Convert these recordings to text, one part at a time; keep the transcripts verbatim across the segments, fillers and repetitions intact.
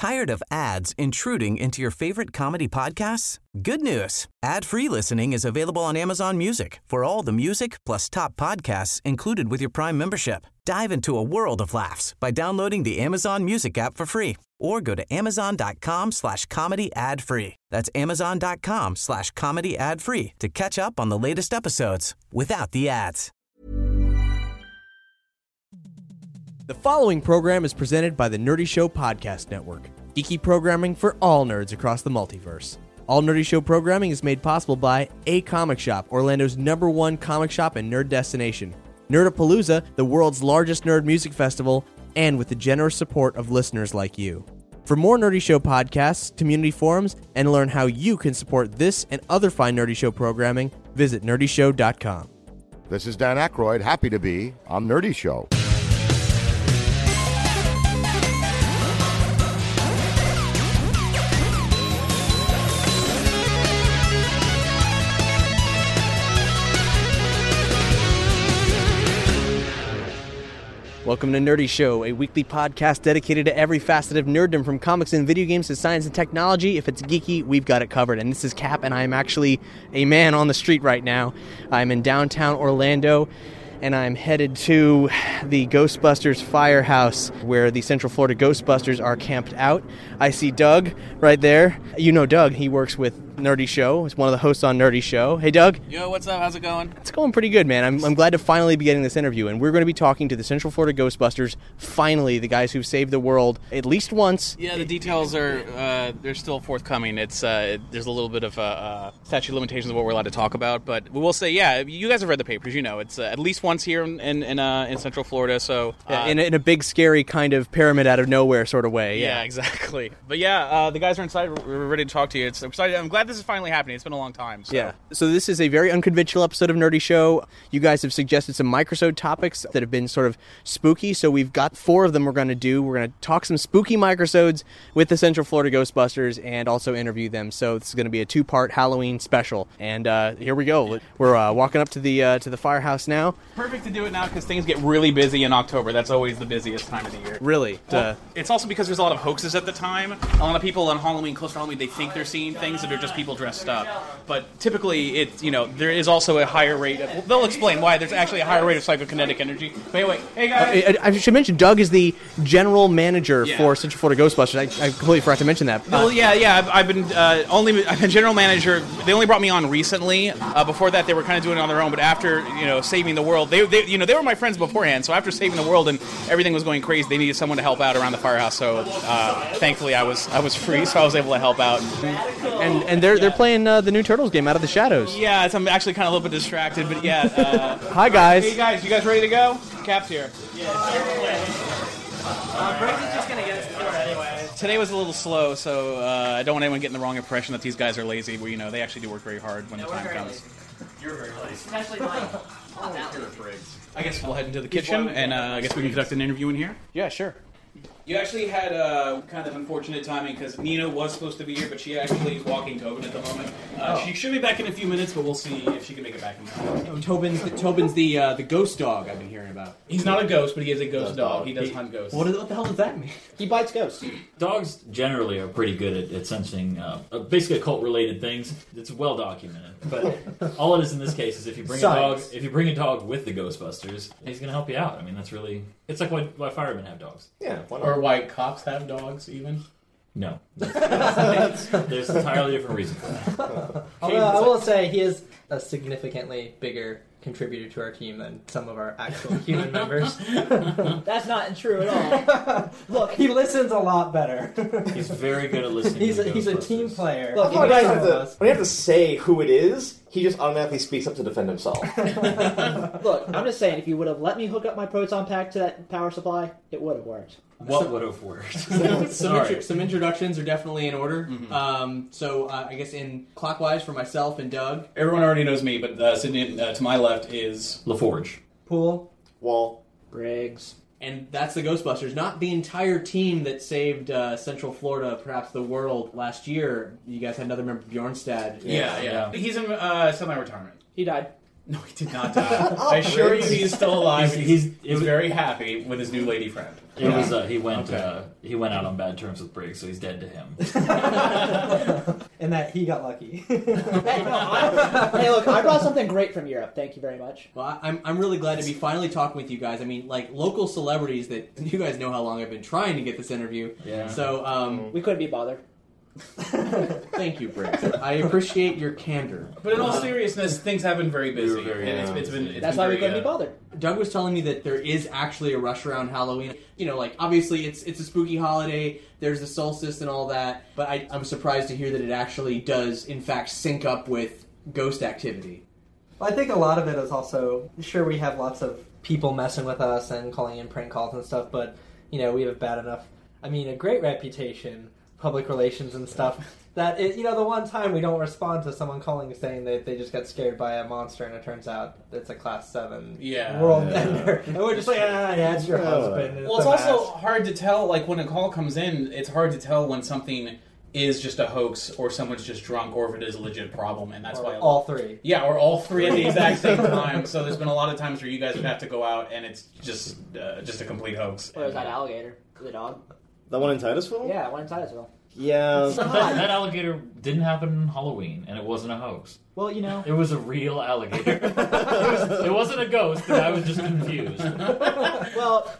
Tired of ads intruding into your favorite comedy podcasts? Good news. Ad-free listening is available on Amazon Music for all the music plus top podcasts included with your Prime membership. Dive into a world of laughs by downloading the Amazon Music app for free or go to amazon.com slash comedy ad free. That's amazon.com slash comedy ad free to catch up on the latest episodes without the ads. The following program is presented by the Nerdy Show Podcast Network, geeky programming for all nerds across the multiverse. All Nerdy Show programming is made possible by A Comic Shop, Orlando's number one comic shop and nerd destination, Nerdapalooza, the world's largest nerd music festival, and with the generous support of listeners like you. For more Nerdy Show podcasts, community forums, and to learn how you can support this and other fine Nerdy Show programming, visit nerdy show dot com. This is Dan Aykroyd, happy to be on Nerdy Show. Welcome to Nerdy Show, a weekly podcast dedicated to every facet of nerddom, from comics and video games to science and technology. If it's geeky, we've got it covered. And this is Cap, and I am actually a man on the street right now. I'm in downtown Orlando, and I'm headed to the Ghostbusters Firehouse, where the Central Florida Ghostbusters are camped out. I see Doug right there. You know Doug. He works with Nerdy Show. He's one of the hosts on Nerdy Show. Hey, Doug. Yo, what's up? How's it going? It's going pretty good, man. I'm, I'm glad to finally be getting this interview, and we're going to be talking to the Central Florida Ghostbusters, finally, the guys who've saved the world at least once. Yeah, the details are, uh, they're still forthcoming. It's, uh, there's a little bit of, uh, uh, statute of limitations of what we're allowed to talk about, but we will say, yeah, you guys have read the papers, you know, it's uh, at least once here in, in, in, uh, in Central Florida, so... Uh, yeah, in, a, in a big, scary kind of pyramid out of nowhere sort of way. Yeah, yeah exactly. But yeah, uh, the guys are inside, we're ready to talk to you. It's excited. I'm glad this is finally happening. It's been a long time. So. Yeah. So this is a very unconventional episode of Nerdy Show. You guys have suggested some microsode topics that have been sort of spooky, so we've got four of them we're going to do. We're going to talk some spooky microsodes with the Central Florida Ghostbusters and also interview them. So this is going to be a two-part Halloween special. And uh, here we go. We're uh, walking up to the uh, to the firehouse now. Perfect to do it now because things get really busy in October. That's always the busiest time of the year. Really? Well, uh, it's also because there's a lot of hoaxes at the time. A lot of people on Halloween, close to Halloween, they think they're seeing things that are just people dressed up. But typically, it you know there is also a higher rate. Of, well, they'll explain why there's actually a higher rate of psychokinetic energy. Wait, wait, hey guys. Uh, I, I should mention Doug is the general manager yeah. for Central Florida Ghostbusters. I, I completely forgot to mention that. Well, yeah, yeah. I've, I've been uh, only I've been general manager. They only brought me on recently. Uh, before that, they were kind of doing it on their own. But after you know saving the world, they, they you know they were my friends beforehand. So after saving the world and everything was going crazy, they needed someone to help out around the firehouse. So uh, thankfully, I was I was free, so I was able to help out. And and they're they're playing uh, the new Turtles game, Out of the Shadows. Yeah, it's, I'm actually kind of a little bit distracted, but yeah. Uh, Hi guys. Hey guys, you guys ready to go? Cap's here. Yeah. Uh, Briggs is just gonna get us through it anyway. Today was a little slow, so uh, I don't want anyone getting the wrong impression that these guys are lazy. Well, you know, they actually do work very hard when yeah, the time very comes. Lazy. You're very lazy. Especially mine. Not that lazy. I guess we'll head into the kitchen, and uh, I guess we can conduct an interview in here. Yeah, sure. You actually had uh, kind of unfortunate timing because Nina was supposed to be here, but she actually is walking Tobin at the moment. Uh, Oh. She should be back in a few minutes, but we'll see if she can make it back in time. Oh, Tobin's the, Tobin's the uh, the ghost dog I've been hearing about. He's not a ghost, but he is a ghost Ghost dog. dog. He does He- hunt ghosts. What, is, what the hell does that mean? He bites ghosts. Dogs generally are pretty good at, at sensing uh, basically occult-related things. It's well documented. But all it is in this case is if you bring Science. a dog, if you bring a dog with the Ghostbusters, he's going to help you out. I mean, that's really it's like why, why firemen have dogs. Yeah, why not? Or why cops have dogs, even. No, that's, that's, there's an entirely different reason for that. Although I will say he is a significantly bigger contributor to our team than some of our actual human members. That's not true at all. Look, he listens a lot better. He's very good at listening. He's to a, he's a Ghostbusters. team player. Look, He you does guys know have us. When you have to say who it is, he just automatically speaks up to defend himself. Look, I'm just saying, if you would have let me hook up my proton pack to that power supply, it would have worked. What would have worked? some, Sorry. intro- some introductions are definitely in order. Mm-hmm. Um, so uh, I guess in clockwise for myself and Doug. Everyone already knows me, but uh, sitting uh, to my left is LaForge. Pool. Wall. Briggs. And that's the Ghostbusters, not the entire team that saved uh, Central Florida, perhaps the world, last year. You guys had another member, Bjornstad. yeah, yeah. He's in uh, semi-retirement. He died. No, he did not die. I assure you, he's still alive. He's- He's, he's- he's very happy with his new lady friend. It was uh, he went Okay. uh, he went out on bad terms with Briggs, so he's dead to him. And that he got lucky. Hey, no, I, hey, look, I brought something great from Europe. Thank you very much. Well, I- I'm I'm really glad to be finally talking with you guys. I mean, like local celebrities that you guys know how long I've been trying to get this interview. Yeah. So, um, We couldn't be bothered. thank you, Briggs. I appreciate your candor. But in all seriousness, things have been very busy. We were very and it's, busy. it's been, it's That's been why we very, couldn't be uh, bothered. Doug was telling me that there is actually a rush around Halloween. You know, like obviously it's it's a spooky holiday. There's the solstice and all that. But I, I'm surprised to hear that it actually does, in fact, sync up with ghost activity. Well, I think a lot of it is also, sure, we have lots of people messing with us and calling in prank calls and stuff, but, you know, we have bad enough, I mean, a great reputation, public relations and stuff, that, it, you know, the one time we don't respond to someone calling saying that they just got scared by a monster and it turns out it's a class seven Yeah. world Yeah. ender. And we're just like, ah, yeah, it's your Yeah. husband. and Well, it's a also mask." hard to tell, like, when a call comes in, it's hard to tell when something is just a hoax or someone's just drunk or if it is a legit problem, and that's Or why... all three. Yeah, or all three at the exact same time. So there's been a lot of times where you guys would have to go out and it's just uh, just a complete hoax. Or was that alligator? The dog? The one in Titusville? Yeah, one in Titusville. Yeah. that, that alligator didn't happen on Halloween, and it wasn't a hoax. Well, you know. It was a real alligator. it, was, it wasn't a ghost, but I was just confused. Well,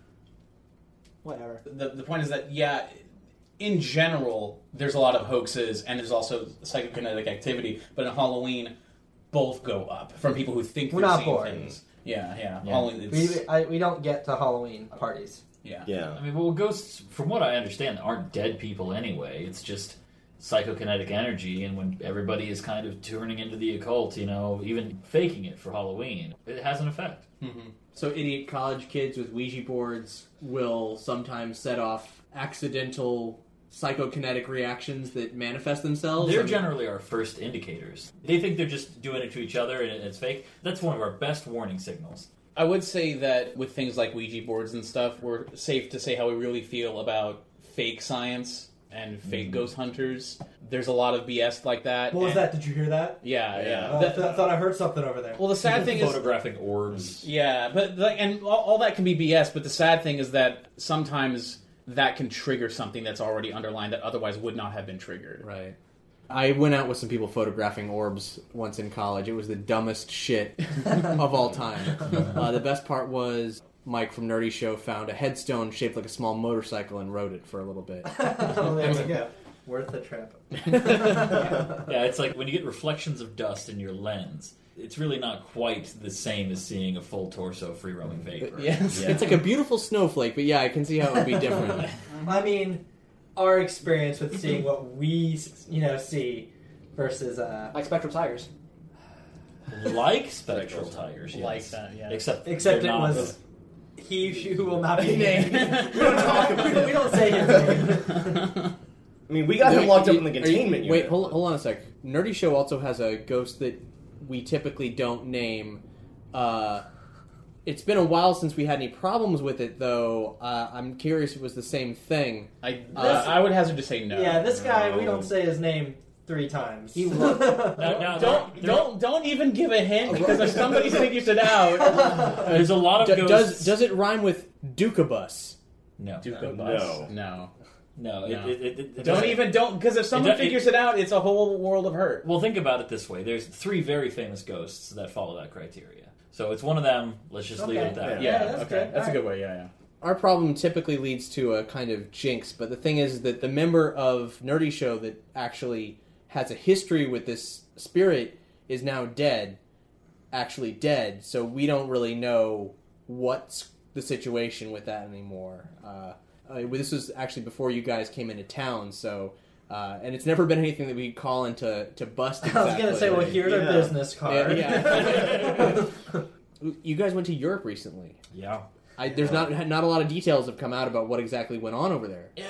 whatever. The, the point is that, yeah, in general, there's a lot of hoaxes and there's also psychokinetic activity, but in Halloween, both go up from people who think We're they're not seeing boring. things. Yeah, yeah. Yeah. Halloween, We, it's, I, we don't get to Halloween parties. yeah. Yeah. I mean, well, ghosts, from what I understand, aren't dead people anyway. It's just psychokinetic energy, and when everybody is kind of turning into the occult, you know, even faking it for Halloween, it has an effect. Mm-hmm. So idiot college kids with Ouija boards will sometimes set off accidental psychokinetic reactions that manifest themselves. They're I mean, generally our first indicators. They think they're just doing it to each other and it's fake. That's one of our best warning signals. I would say that with things like Ouija boards and stuff, we're safe to say how we really feel about fake science and fake ghost hunters. There's a lot of B S like that. What was and- that? Did you hear that? Yeah, yeah. Oh, I That- th- thought I heard something over there. well, the sad thing is... Photographing orbs. Yeah, but like, and all, all that can be B S, but the sad thing is that sometimes that can trigger something that's already underlined that otherwise would not have been triggered. Right. I went out with some people photographing orbs once in college. It was the dumbest shit of all time. Uh, the best part was Mike from Nerdy Show found a headstone shaped like a small motorcycle and wrote it for a little bit. Oh, there we go. Worth the trip. Yeah, it's like when you get reflections of dust in your lens, it's really not quite the same as seeing a full torso free-roaming vapor. Yes, Yeah. it's like a beautiful snowflake, but yeah, I can see how it would be different. I mean, our experience with seeing what we, you know, see versus uh, Like Spectral Tigers. Like spectral tigers, yes. Like that, yeah. Except, except it they're not was he who will not be named. we don't talk about it. We don't say his name. I mean, we got him Wait, locked up you- in the are you- containment unit. Wait, hold, hold on a sec. Nerdy Show also has a ghost that we typically don't name. Uh, it's been a while since we had any problems with it, though. Uh, I'm curious if it was the same thing. I, Uh, uh, I would hazard to say no. Yeah, this guy, we don't say his name three times. He looked- Now, now, Don't there- don't don't even give a hint because if somebody figures it out, There's a lot of D- ghosts. does does it rhyme with Dukabus? no, Duco no, bus. No, no. It, No. it, it, it don't doesn't- even don't because if someone It do- it- figures it out, it's a whole world of hurt. Well, think about it this way: there's three very famous ghosts that follow that criteria. So it's one of them. Let's just leave it at that. Yeah, Yeah, that's okay, good. that's a All good way. Yeah, yeah. Our problem typically leads to a kind of jinx, but the thing is that the member of Nerdy Show that actually has a history with this spirit is now dead, actually dead, so we don't really know what's the situation with that anymore. Uh, uh, this was actually before you guys came into town, so... Uh, and it's never been anything that we call into to bust exactly. I was going to say, well, here's Yeah. a business card. Yeah, yeah. You guys went to Europe recently. Yeah. I, there's not not a lot of details have come out about what exactly went on over there.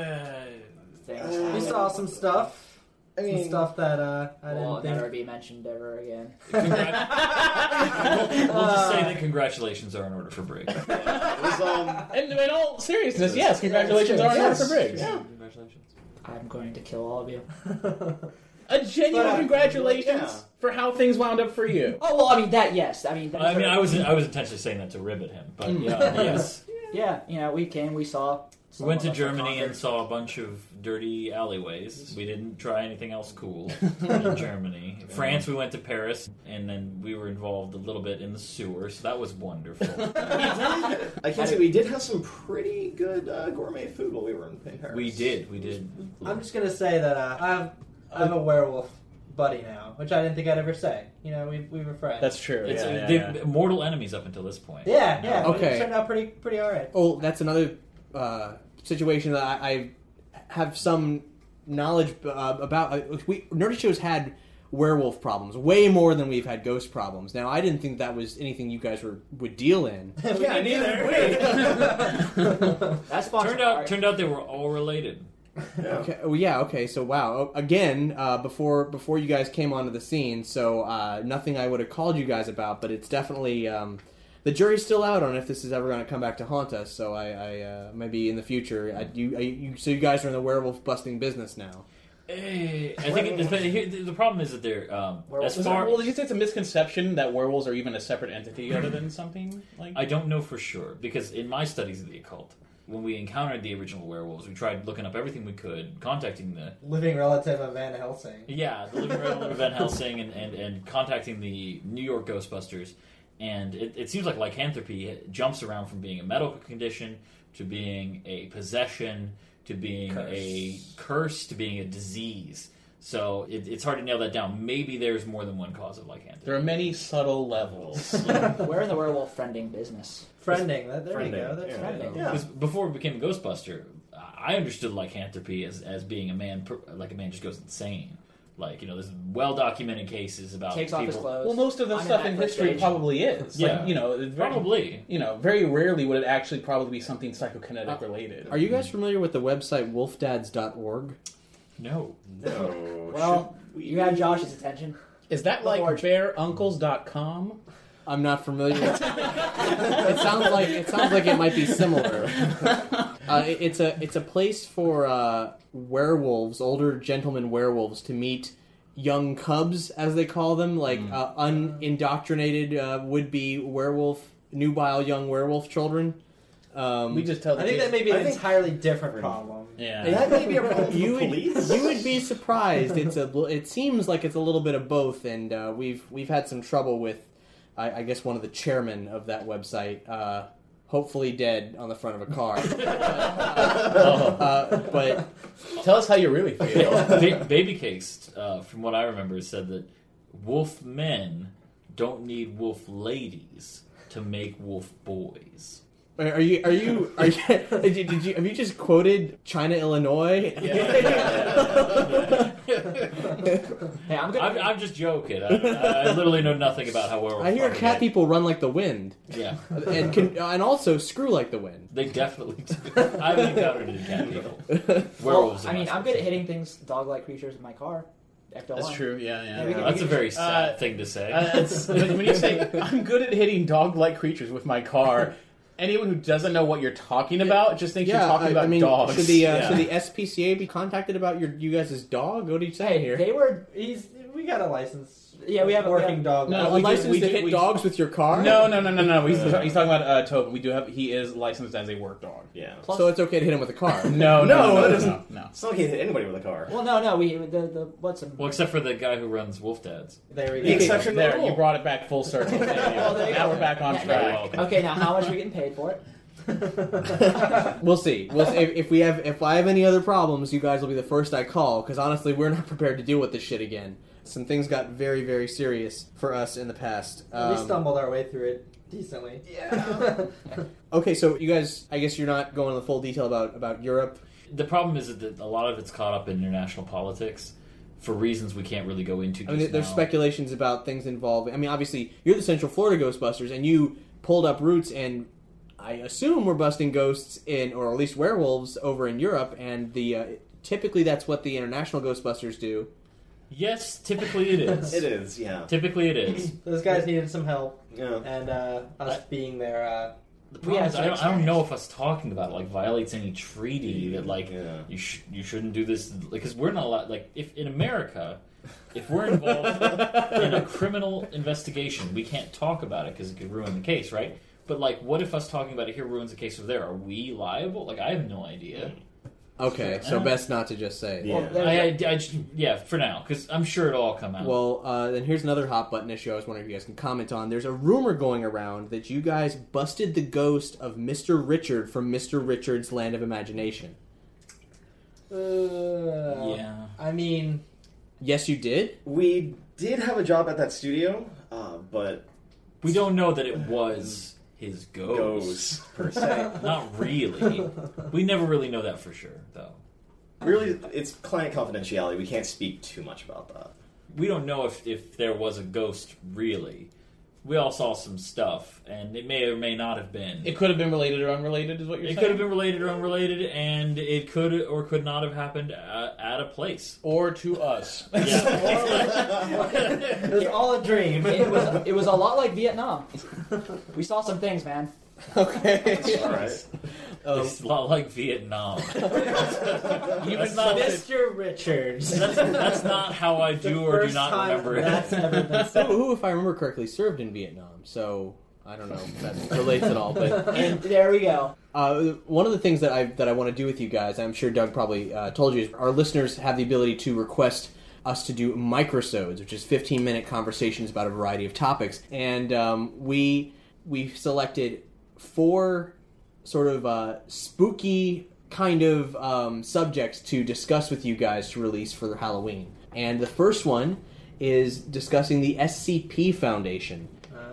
Yeah. We saw some stuff. I Some mean, stuff that uh, I Will didn't think. never be mentioned ever again. Congrat- we'll, we'll just say that congratulations are in order for Briggs. it was, um, And in all seriousness, yes, congratulations are in order for Briggs. Congratulations. I'm going to kill all of you. A genuine But, uh, congratulations yeah. for how things wound up for you. Oh well, I mean that. Yes, I mean. I mean, I was I was intentionally saying that to ribbit him, but yeah, yes. Yeah, you know, we came, we saw. We went to some of us were Germany and conquered. saw a bunch of dirty alleyways. We didn't try anything else cool in Germany. France, we went to Paris, and then we were involved a little bit in the sewer, so that was wonderful. I can say we did have some pretty good uh, gourmet food while we were in Paris. We did, we did. I'm just gonna say that uh, I have I have a werewolf buddy now, which I didn't think I'd ever say. You know, we we were friends. That's true. It's, yeah, yeah, they're yeah. mortal enemies up until this point. yeah, yeah. but Okay. It turned out pretty pretty all right. Oh, that's another uh, situation that I, I have some knowledge uh, about. Uh, we Nerdy Show's had werewolf problems way more than we've had ghost problems. Now, I didn't think that was anything you guys were would deal in. yeah, neither. That's sponsored. Turned out, turned out they were all related. Okay. Oh, yeah. Okay. So, wow. Again, uh, before before you guys came onto the scene, so uh, nothing I would have called you guys about, but it's definitely um, the jury's still out on if this is ever going to come back to haunt us. So, I, I uh, maybe in the future, I, you, I, you, so you guys are in the werewolf busting business now. Eh, I think it, the, the problem is that they're um, as Is it- far. well, did you say it's a misconception that werewolves are even a separate entity other than something like? I don't know for sure because in my studies of the occult, when we encountered the original werewolves, we tried looking up everything we could, contacting the Living relative of Van Helsing. yeah the living relative of Van Helsing and, and, and contacting the New York Ghostbusters, and it, it seems like lycanthropy jumps around from being a medical condition to being a possession to being Curse. a curse to being a disease. So it, it's hard to nail that down. Maybe there's more than one cause of lycanthropy. There are many subtle levels. We're in the werewolf friending business. Friending. That, there Friending, you go. That's yeah. friending. Yeah. Because before we became a Ghostbuster, I understood lycanthropy as, as being a man, per- like a man just goes insane. Like, you know, there's well-documented cases about Takes people... off his clothes. Well, most of the On an stuff in active history stage. probably is. Yeah. Like, you know, it's very, Probably. You know, very rarely would it actually probably be something psychokinetic related. Are you guys familiar with the website wolf dads dot org? No. No. Well, you had Josh's attention. Is that like bear uncles dot com? I'm not familiar. it sounds like it sounds like it might be similar. Uh, it- it's a it's a place for uh, werewolves, older gentlemen werewolves, to meet young cubs, as they call them, like uh, unindoctrinated uh, would-be werewolf, nubile young werewolf children. Um, We just tell. The I think kids- that may be I an think- entirely different problem. Yeah. That may be a problem for you the would, police. you would be surprised. It's a it seems like it's a little bit of both, and uh, we've we've had some trouble with, I, I guess, one of the chairmen of that website. Uh, hopefully dead on the front of a car. uh, but Tell us how you really feel. Ba- Baby Cakes, uh, from what I remember, said that wolf men don't need wolf ladies to make wolf boys. are you are you are you, did you, did you have you just quoted China, Illinois? Hey, I'm good. I'm, I'm just joking. I, I literally know nothing about how werewolves I hear propagate. cat people run like the wind, Yeah, and can, and also screw like the wind. they definitely do. I haven't encountered any cat people. well, Werewolves. are I mean, my I'm good at specialty. hitting things, dog-like creatures in my car. Ecto That's one. true. Yeah, yeah. Yeah, we can- That's a very sad Uh, thing to say. Uh, it's, when you say I'm good at hitting dog-like creatures with my car, anyone who doesn't know what you're talking about just thinks you're talking I, about I mean, dogs. should the uh, Yeah. should the S P C A be contacted about your you guys' dog? What are you saying Hey, here? they were. He's we got a license. Yeah, we have a- working we have- dog. No, a we do- license we to do- hit we- dogs with your car? No, no, no, no, no. He's, he's talking about uh, Tobin. We do have. He is licensed as a work dog. Yeah. Plus- So it's okay to hit him with a car. No, no, No, no, no, that no, doesn't- no, no. It's not like he hit anybody with a car. Well, no, no. We the the what's a well, except for the guy who runs Wolf Dads. There we The go. exception to the There, rule. you brought it back full circle. Thank you. Oh, there you Now go. we're back on Yeah, track. no. Okay, now how much are we getting paid for it? We'll see. We'll see. If, if we have if I have any other problems, you guys will be the first I call. Because honestly, we're not prepared to deal with this shit again. Some things got very very serious for us in the past. we Um, stumbled our way through it decently. Yeah. Okay, so you guys, I guess you're not going into full detail about about Europe. The problem is that a lot of it's caught up in international politics for reasons we can't really go into. I mean, just there's now. speculations about things involving. I mean, obviously, you're the Central Florida Ghostbusters, and you pulled up roots, and I assume we're busting ghosts in, or at least werewolves over in Europe, and the uh, typically that's what the international Ghostbusters do. Yes, typically it is. It is, yeah. Typically it is. Those guys needed some help, Yeah. and uh, us being their uh, The problem Yeah, is, it's I don't, I don't experience. know if us talking about it like violates any treaty that like Yeah. you sh- you shouldn't do this because we're not allowed. Like if in America, if we're involved in a criminal investigation, we can't talk about it because it could ruin the case, right? But like, what if us talking about it here ruins the case over there? Are we liable? Like, I have no idea. Okay, so Uh, best not to just say it. Yeah. Well, there- I, I, I just, yeah, for now, because I'm sure it'll all come out. Well, uh, then here's another hot button issue I was wondering if you guys can comment on. There's a rumor going around that you guys busted the ghost of Mister Richard from Mister Richard's Land of Imagination. Uh, yeah. I mean, Yes, you did? We did have a job at that studio, uh, but We don't know that it was his ghost. goes per se. Not really. We never really know that for sure, though. Really, it's client confidentiality. We can't speak too much about that. We don't know if, if there was a ghost, really. We all saw some stuff, and it may or may not have been. It could have been related or unrelated, is what you're It saying? could have been related or unrelated, and it could or could not have happened at, at a place. Or to us. Yeah. it was all a dream. It was it was a lot like Vietnam. We saw some things, man. Okay. All right. It's a lot like Vietnam. That's not, Mister Richards. that's, that's not how I do or do First not time remember it. that's ever been said. who, who, if I remember correctly, served in Vietnam, so I don't know if that relates at all. But And there we go. uh, one of the things that I that I want to do with you guys, I'm sure Doug probably uh, told you, is our listeners have the ability to request us to do microsodes, which is fifteen minute conversations about a variety of topics, and um, we we selected four sort of uh, spooky kind of um, subjects to discuss with you guys to release for Halloween. And the first one is discussing the S C P Foundation.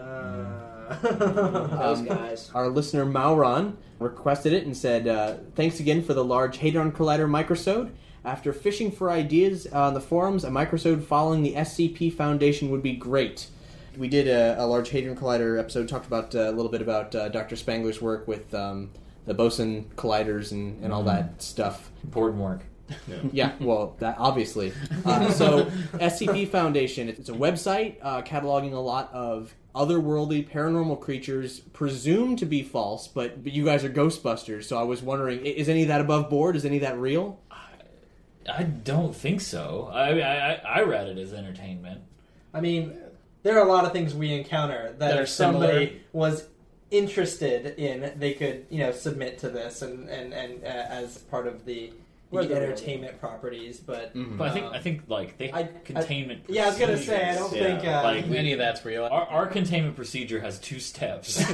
Uh, Those Um, guys. Our listener Mauron requested it and said, uh, thanks again for the large Hadron Collider microsode. After fishing for ideas on the forums, a microsode following the S C P Foundation would be great. We did a, a large Hadron Collider episode, talked about uh, a little bit about uh, Doctor Spangler's work with um, the boson colliders and, and all that stuff. Important work. Yeah, well, that obviously. Uh, so, S C P Foundation, it's a website uh, cataloging a lot of otherworldly paranormal creatures presumed to be false, but, but you guys are Ghostbusters, so I was wondering, i- is any of that above board? Is any of that real? I don't think so. I, I I read it as entertainment. I mean, there are a lot of things we encounter that, That are if somebody similar. was interested in, they could, you know, submit to this and and and uh, as part of the, Where the they're entertainment properties. But But I think um, I think like they I- have containment. yeah, I was gonna say I don't procedures, think yeah. uh, Like, Any of that's real. Our, our containment procedure has two steps.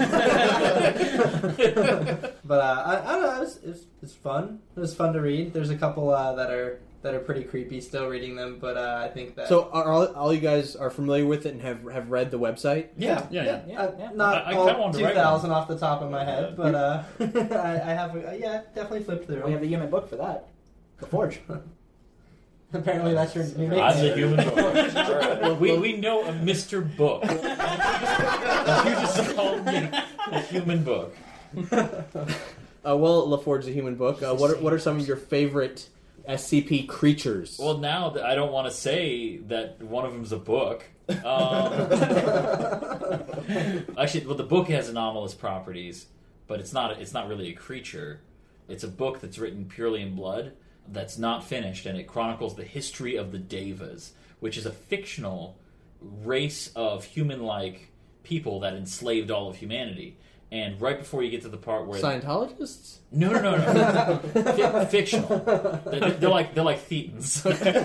But uh, I, I don't know. It was, it was it's fun. It was fun to read. There's a couple uh, that are that are pretty creepy still reading them, but uh, I think that So, are all, all you guys are familiar with it and have, have read the website? yeah, yeah, yeah. Yeah, Uh, yeah. not I- I kinda all wanted to two write thousand off the top of my head, Yeah. but uh, I, I have uh, yeah definitely flipped through. We have the human book for that. The Forge. Apparently that's your new I'm the nickname. human book. Well, we, we know a Mister Book. You just called me the human book. Uh, well, LaForge's a human book. Uh, what, are, what are some of your favorite S C P creatures? Well, now that I don't want to say that one of them's a book. Um, actually, well, the book has anomalous properties, but it's not. It's not really a creature. It's a book that's written purely in blood, that's not finished, and it chronicles the history of the Devas, which is a fictional race of human-like people that enslaved all of humanity. And right before you get to the part where Scientologists? no, no, no, no. Fi- fictional. They're, they're like they're like Thetans.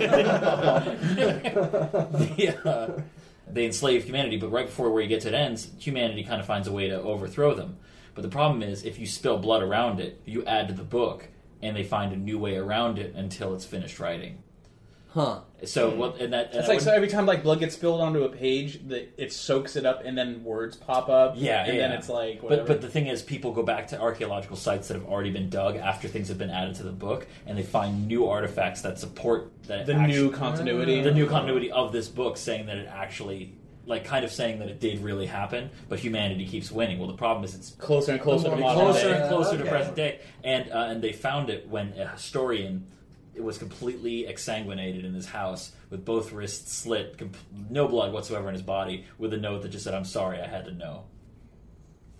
they, uh, they enslave humanity, but right before where you get to it ends, humanity kind of finds a way to overthrow them. But the problem is, if you spill blood around it, you add to the book, and they find a new way around it until it's finished writing. Huh. So what? And that and It's that like so would- every time like blood gets spilled onto a page, that it soaks it up, and then words pop up. Yeah, and yeah. then it's like whatever. But but the thing is, people go back to archaeological sites that have already been dug after things have been added to the book, and they find new artifacts that support that the actu- new continuity. the new continuity of this book, saying that it actually, like, kind of saying that it did really happen, but humanity keeps winning. Well, the problem is it's closer and closer to more modern closer day. and closer Okay. to present day, and uh, and they found it when a historian. It was completely exsanguinated in his house with both wrists slit, comp- no blood whatsoever in his body, with a note that just said, "I'm sorry, I had to know."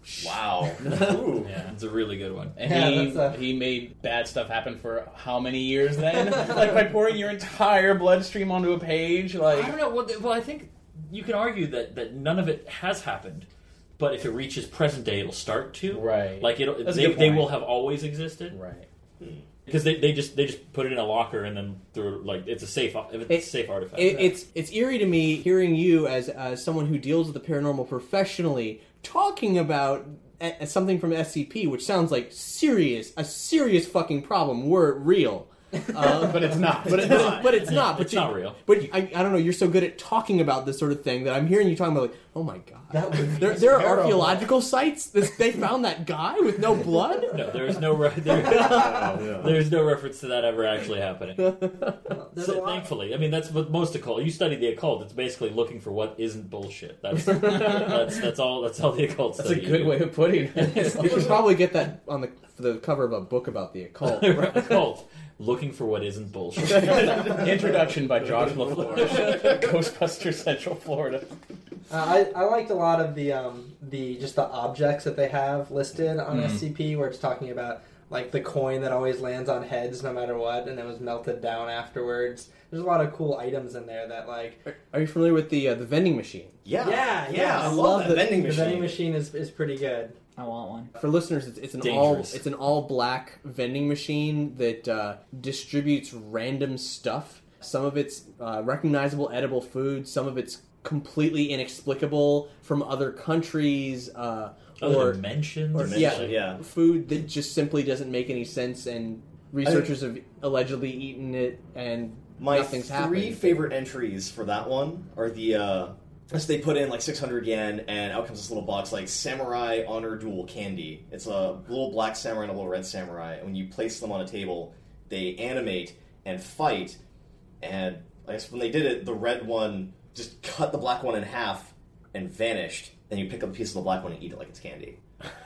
Wow. Ooh. Yeah, it's a really good one. And Yeah, he, that's a- he made bad stuff happen for how many years then? Like by pouring your entire bloodstream onto a page? Like I don't know. Well, th- well, I think you can argue that, that none of it has happened, but if it reaches present day, it'll start to. Right. Like it'll, That's a they, good they point. will have always existed. Right. Because they, they just they just put it in a locker and then through like it's a safe it's a It- safe artifact. It, it's it's eerie to me hearing you as as someone who deals with the paranormal professionally talking about a, a something from S C P, which sounds like serious a serious fucking problem were it real. Uh, But it's not. but, it, but, it, but it's not. But It's you- not real. But I, I don't know. You're so good at talking about this sort of thing that I'm hearing you talking about. Like, oh my god, That would be there, there are terrible. archaeological sites that they found that guy with no blood. no, there's no re- there, there's no reference to that ever actually happening. There's So, a lot- thankfully, I mean that's what most occult. You study the occult; it's basically looking for what isn't bullshit. That's that's that's all. That's all the occult. That's a good way of putting it. You should probably get that on the the cover of a book about the occult. Occult, looking for what isn't bullshit. Introduction by Josh LaFleur. Ghostbusters Central Florida. Uh, I, I liked a lot of the um, the just the objects that they have listed on Mm. S C P, where it's talking about like the coin that always lands on heads no matter what, and it was melted down afterwards. There's a lot of cool items in there that like. Are you familiar with the uh, the vending machine? Yeah. Yeah, yeah, Yeah, I, I love, love that the- vending The machine. vending machine is, is pretty good. I want one. For listeners, it's, it's an all Dangerous. it's an all black vending machine that uh, distributes random stuff. Some of it's uh, recognizable edible food. Some of it's completely inexplicable from other countries. Uh, Other or dimensions. or- Dimension, yeah, yeah. food that just simply doesn't make any sense, and researchers have allegedly eaten it, and My nothing's three happened. favorite entries for that one are the, uh, so they put in like six hundred yen, and out comes this little box like Samurai Honor Duel Candy. It's a little black samurai and a little red samurai, and when you place them on a table, they animate and fight, and I guess when they did it, the red one just cut the black one in half and vanished, and you pick up a piece of the black one and eat it like it's candy.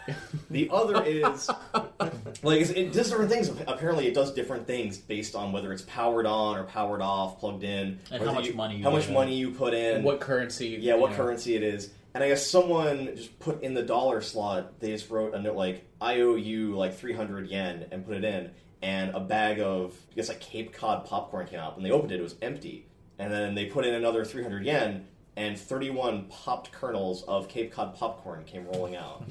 The other is like it's- it does different things. Apparently, it does different things based on whether it's powered on or powered off, plugged in, And whether how much money you how much put in. money you put in, What currency? yeah, what you know. currency it is. And I guess someone just put in the dollar slot. They just wrote a note like I owe you like three hundred yen and put it in, and a bag of I guess like Cape Cod popcorn came out. When they opened it, it was empty. And then they put in another three hundred yen, and thirty-one popped kernels of Cape Cod popcorn came rolling out.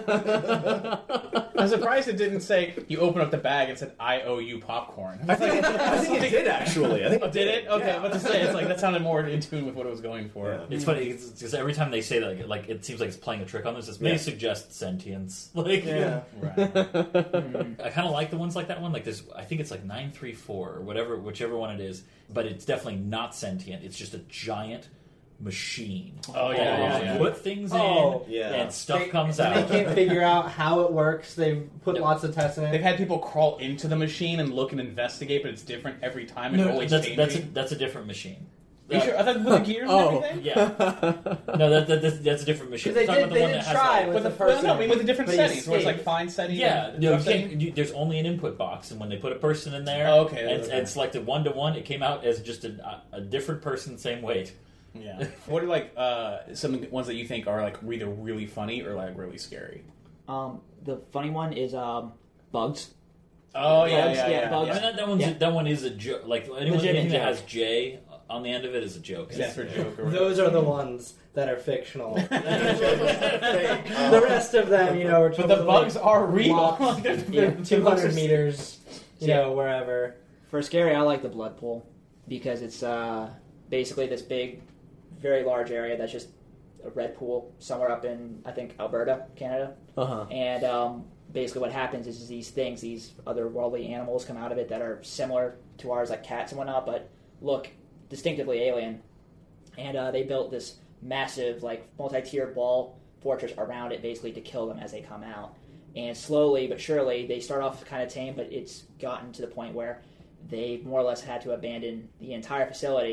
I'm surprised it didn't say you open up the bag and said I owe you popcorn. I think, I think it did actually. I think Oh, did it? Okay, Yeah. but to say it's like that sounded more in tune with what it was going for. Yeah. It's funny because every time they say that, like, like it seems like it's playing a trick on this. This may Yeah. suggest sentience. Like, Yeah. Right. I kind of like the ones like that one. Like there's, I think it's like nine three four or whatever, whichever one it is. But it's definitely not sentient. It's just a giant machine. Oh, yeah, yeah, You yeah. Put things in, Oh, yeah. and stuff They- comes and out. They can't figure out how it works. They've put lots of tests in it. They've had people crawl into the machine and look and investigate, but it's different every time. It's No, always that's changing. that's a, that's a different machine. Are you sure? I thought with the gears Oh. and everything. Yeah. No, that, that, that's, that's a different machine. Because they I'm talking did, about the they one did that has, try like- with With the the, first no, no, I mean with the different but he settings, where it's like escaped. fine setting. Yeah, and no, you rough setting. can't, you, there's only an input box, and when they put a person in there Oh, okay, and, okay. and selected one to one, it came out as just a, a different person, same weight. Yeah. What are like uh, some ones that you think are like either really funny or like really scary? Um, the funny one is um, bugs. Oh yeah, Bugs, yeah, yeah, yeah. bugs. I mean, that, that one's Yeah. that one is a joke. Like anyone, Legitimate anything that joke. has J on the end of it is a joke. Except for joke or Those are the ones that are fictional. The rest of them, you know, are But the totally bugs are real. locked, Like, they're- yeah, they're- two hundred meters, you Yeah. know, wherever. For scary, I like the blood pool because it's uh, basically this big, very large area that's just a red pool somewhere up in, I think, Alberta, Canada. Uh-huh. And um, basically what happens is, is these things, these otherworldly animals come out of it that are similar to ours, like cats and whatnot, but look distinctively alien. And uh, they built this massive, like, multi-tiered wall fortress around it, basically, to kill them as they come out. And slowly but surely, they start off kind of tame, but it's gotten to the point where they more or less had to abandon the entire facility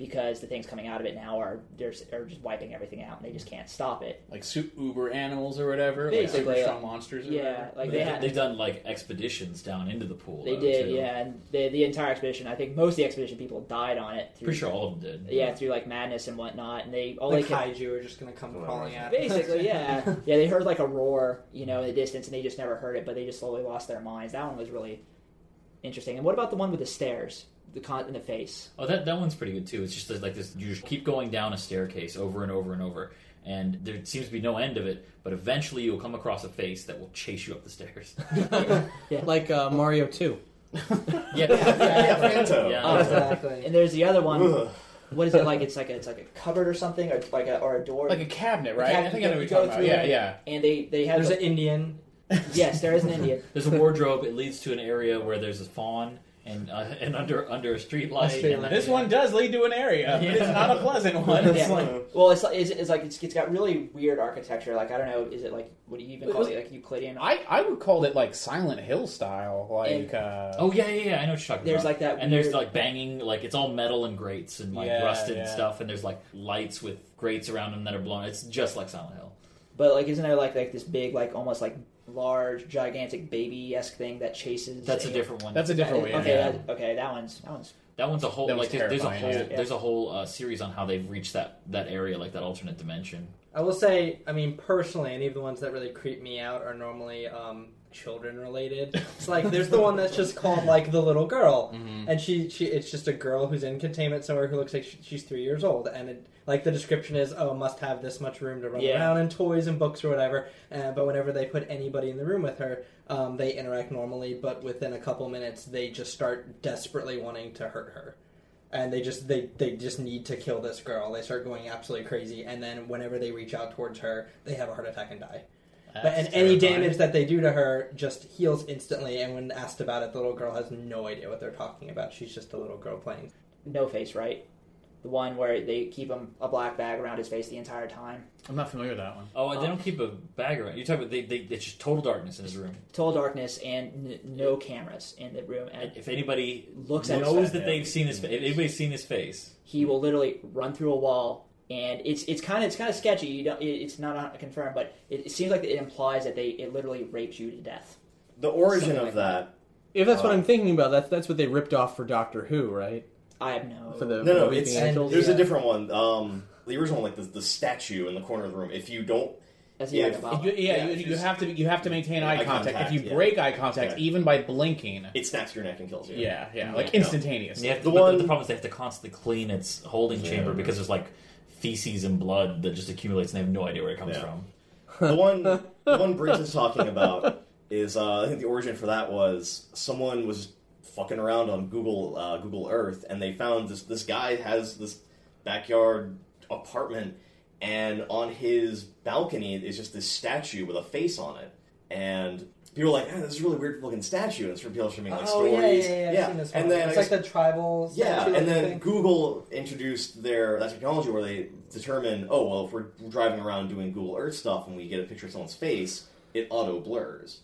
because the things coming out of it now are they're, are just wiping everything out, and they just can't stop it. Like super uber animals or whatever, Basically, like super strong like, monsters. Or yeah, whatever. like they, they had, they've done like expeditions down into the pool. They though, did, too. yeah, and the the entire expedition. I think most of the expedition people died on it. Through, Pretty sure all of them did. Yeah, through like madness and whatnot, and they all The they could, kaiju are just going to come crawling out. basically, yeah, yeah. They heard like a roar, you know, in the distance, and they just never heard it, but they just slowly lost their minds. That one was really interesting. And what about the one with the stairs, the con in the face? Oh, that that one's pretty good too. It's just like this: you just keep going down a staircase over and over and over, and there seems to be no end of it. But eventually, you'll come across a face that will chase you up the stairs. Yeah. Like uh, Mario two. yeah, Yeah, yeah, Phantom. Yeah. Oh, Exactly. and there's the other one. Ugh. What is it like? It's like a, it's like a cupboard or something, or like a or a door. Like a cabinet, right? cabinet I think you I know go- what you you're talking go about. through Yeah, it. yeah. And they they have There's the- an Indian. yes, there is an Indian. There's a wardrobe. It leads to an area where there's a fawn and uh, and under under a street light. street and light. This one does lead to an area, but it's not a pleasant one. It's Yeah. like, Well, it's like it's, it's like it's, it's got really weird architecture. Like I don't know, is it like what do you even It call was- it? Like Euclidean? I, I would call it like Silent Hill style. Like, And- uh, Oh yeah, yeah, yeah. I know what you're talking There's about. like that and there's weird- like banging, like it's all metal and grates and like Yeah, rusted yeah. stuff, and there's like lights with grates around them that are blown. It's just like Silent Hill. But like, isn't there like like this big like almost like large gigantic baby esque thing that chases? That's a different one. that's a different way. Okay, yeah. that, okay, that one's that one's That one's a whole That was like there's, there's a terrifying, whole yeah. there's a whole uh, series on how they've reached that that area, like that alternate dimension. I will say, I mean, personally, any of the ones that really creep me out are normally um, children related. It's like there's the one that's just called like the little girl, Mm-hmm. and she she it's just a girl who's in containment somewhere who looks like she, she's three years old, and it, like the description is, oh, must have this much room to run Yeah. around and toys and books or whatever. Uh, but whenever they put anybody in the room with her, um, they interact normally, but within a couple minutes, they just start desperately wanting to hurt her. And they just they, they just need to kill this girl. They start going absolutely crazy, and then whenever they reach out towards her, they have a heart attack and die. But, and any damage that they do to her just heals instantly. And when asked about it, the little girl has no idea what they're talking about. She's just a little girl playing. No Face, right? The one where they keep him a black bag around his face the entire time. I'm not familiar with that one. Oh, they don't keep a bag around. You're talking about they, they it's just total darkness in his room. Total darkness and n- no cameras in the room. And If anybody Looks at knows his that face. they've seen his face, if anybody's seen his face, he will literally run through a wall, and it's it's kind of it's kind of sketchy. You don't, it, it's not confirmed, but it, it seems like it implies that they it literally rapes you to death. The origin Something of like that. If that's what Uh, I'm thinking about, that's that's what they ripped off for Doctor Who, right? I have no. For the No, no, for it's, Weeping Angels. there's yeah. a different one. Um, the original, like the, the statue in the corner of the room. If you don't, That's yeah, yeah, about. You, yeah, Yeah, you, if you you- have to you have to maintain eye, Eye contact. contact, If you yeah. break eye contact, Yeah. even by blinking, it snaps your neck and kills you. yeah, yeah, Yeah. like No. instantaneous. and you have to, The but one- the problem is they have to constantly clean its holding Yeah. chamber because there's like feces and blood that just accumulates and they have no idea where it comes Yeah. from. The one, the one Briggs is talking about is uh, I think the origin for that was someone was fucking around on Google uh, Google Earth, and they found this this guy has this backyard apartment, and on his balcony is just this statue with a face on it, and people are like, oh, this is a really weird looking statue, and some people are making like Oh, stories, yeah, yeah, yeah. I've seen this one. and then it's I like guess- the tribal yeah, statue and then thing. Google introduced their that technology where they determine, oh well, if we're driving around doing Google Earth stuff and we get a picture of someone's face, it auto blurs.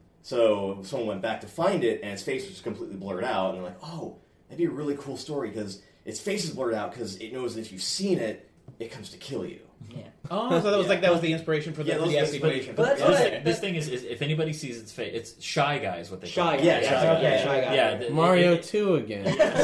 So someone went back to find it, and its face was just completely blurred out, and they're like, oh, that'd be a really cool story because its face is blurred out because it knows that if you've seen it, it comes to kill you. Yeah. Oh, so that was like that was the inspiration for the, Yeah, that was the the S C inspiration. P. But that's this, what I- thing, this thing is, is if anybody sees its face, it's Shy Guy is what they call Shy it. Guy. Yeah, yeah, Shy yeah, Guy. yeah, Shy Guy. Yeah, the- Mario it- two again.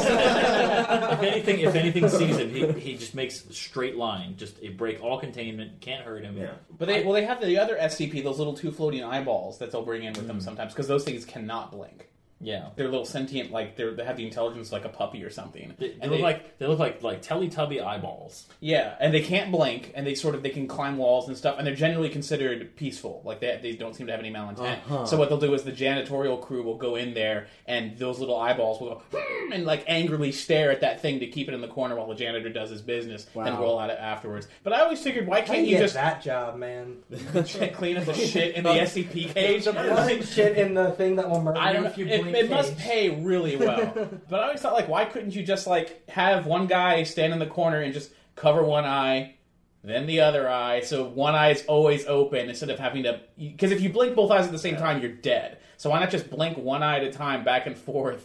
if anything, if anything sees him, he, he just makes a straight line, just a break all containment, can't hurt him. Yeah. But they well they have the other S C P, those little two floating eyeballs that they'll bring in with Mm. them sometimes because those things cannot blink. yeah. They're little sentient, like they're, they have the intelligence like a puppy or something. They, they And look like they look like like Teletubby eyeballs. Yeah, and they can't blink, and they sort of they can climb walls and stuff, and they're generally considered peaceful. Like they they don't seem to have any malintent. Uh-huh. So what they'll do is the janitorial crew will go in there, and those little eyeballs will go "Hmm," and like angrily stare at that thing to keep it in the corner while the janitor does his business, Wow. and roll out it afterwards. But I always figured, why How do can't you you get just that job, man? clean up the shit in the S C P cage? Putting shit in the thing that will murder I you don't know. if you It, blink it must cage. pay really well. But I always thought, like, why couldn't you just, like, have one guy stand in the corner and just cover one eye, then the other eye, so one eye is always open instead of having to... Because if you blink both eyes at the same time, you're dead. So why not just blink one eye at a time back and forth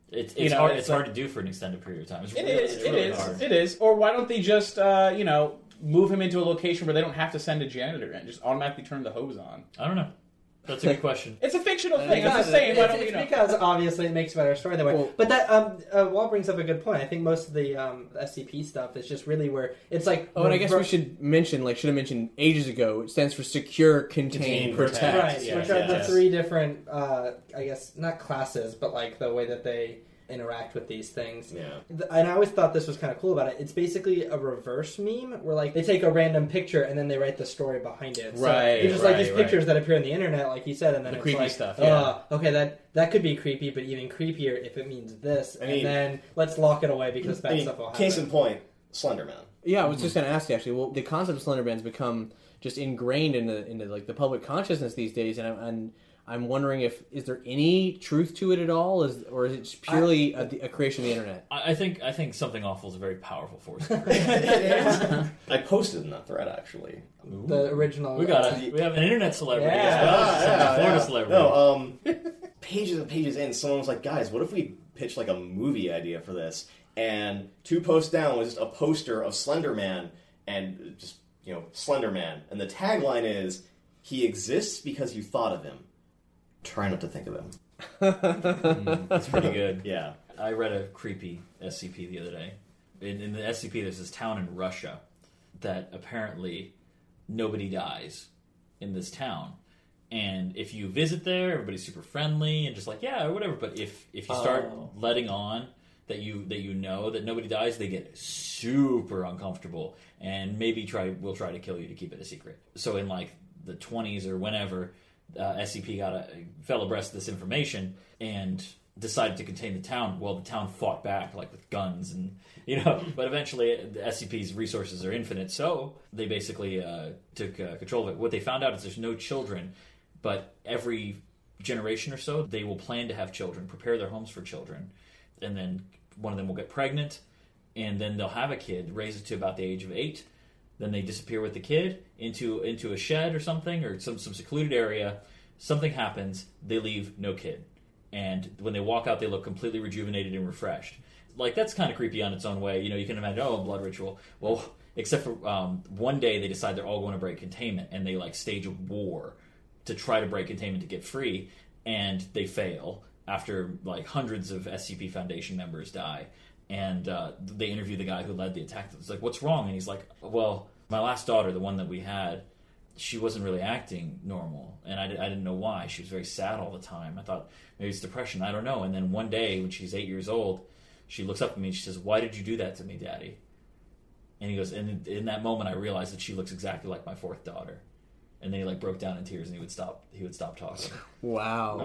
It's it's You know, hard. it's It's, like- hard to do for an extended period of time. It's It really, is. It's It really is. hard. It is. Or why don't they just, uh, you know, move him into a location where they don't have to send a janitor in? Just automatically turn the hose on. I don't know. That's a good question. It's a fictional thing. I'm Because just saying. Why it's, don't it's you know? because obviously it makes a better story that way. Well- but that um, uh, Wall brings up a good point. I think most of the um, S C P stuff is just really where it's like. Oh, and I guess rever- we should mention, like, should have mentioned ages ago, it stands for Secure, Contain, Contain, Protect. Protect. Right, Yeah, which are yeah. the three different, uh, I guess, not classes, but like the way that they interact with these things. Yeah. Th- And I always thought this was kind of cool about it. It's basically a reverse meme where like they take a random picture and then they write the story behind it. So Right, it's just like right, these right. pictures that appear on the internet, like you said, and then The it's creepy like, stuff, uh, yeah. okay, that that could be creepy, but even creepier if it means this. I mean- and then let's lock it away because I bad mean, stuff will happen. case in point, Slenderman. Yeah, I was just going to ask you, actually. Well, the concept of Slenderman's become just ingrained into, into like, the public consciousness these days, and, I, and I'm wondering if, is there any truth to it at all, is, or is it just purely a, a creation of the internet? I I think I think something awful is a very powerful force. I posted in that thread, actually. The original. we got uh, a, we have an internet celebrity. Yeah. as well as Yeah, a yeah, Florida yeah. celebrity. No, um, pages and pages in, someone was like, guys, what if we pitch like a movie idea for this? And two posts down was just a poster of Slender Man and just, you know, Slender Man. And the tagline is, he exists because you thought of him. Try not to think of him. Mm, that's pretty good. Yeah. I read a creepy S C P the other day. In, in the S C P, there's this town in Russia that apparently nobody dies in this town. And if you visit there, everybody's super friendly and just like, yeah, or whatever. But if, if you start Oh. letting on that you that you know that nobody dies, they get super uncomfortable and maybe try will try to kill you to keep it a secret. So in like the twenties or whenever, uh, S C P got a, fell abreast of this information and decided to contain the town. Well, the town fought back like with guns and you know, but eventually the S C P's resources are infinite, so they basically uh, took uh, control of it. What they found out is there's no children, but every generation or so they will plan to have children, prepare their homes for children, and then one of them will get pregnant, and then they'll have a kid, raise it to about the age of eight. Then they disappear with the kid into into a shed or something, or some, some secluded area. Something happens, they leave, no kid. And when they walk out, they look completely rejuvenated and refreshed. Like, that's kind of creepy on its own way. You know, you can imagine, oh, a blood ritual. Well, except for um, one day they decide they're all going to break containment, and they, like, stage a war to try to break containment to get free, and they fail after, like, hundreds of S C P Foundation members die. And uh, they interview the guy who led the attack. It's like, what's wrong? And he's like, well, my last daughter, the one that we had, she wasn't really acting normal, and I, I didn't know why. She was very sad all the time. I thought maybe it's depression. I don't know. And then one day, when she's eight years old, she looks up at me and she says, "Why did you do that to me, Daddy?" And he goes, and in that moment, I realized that she looks exactly like my fourth daughter. And then he like broke down in tears, and he would stop. He would stop talking. Wow.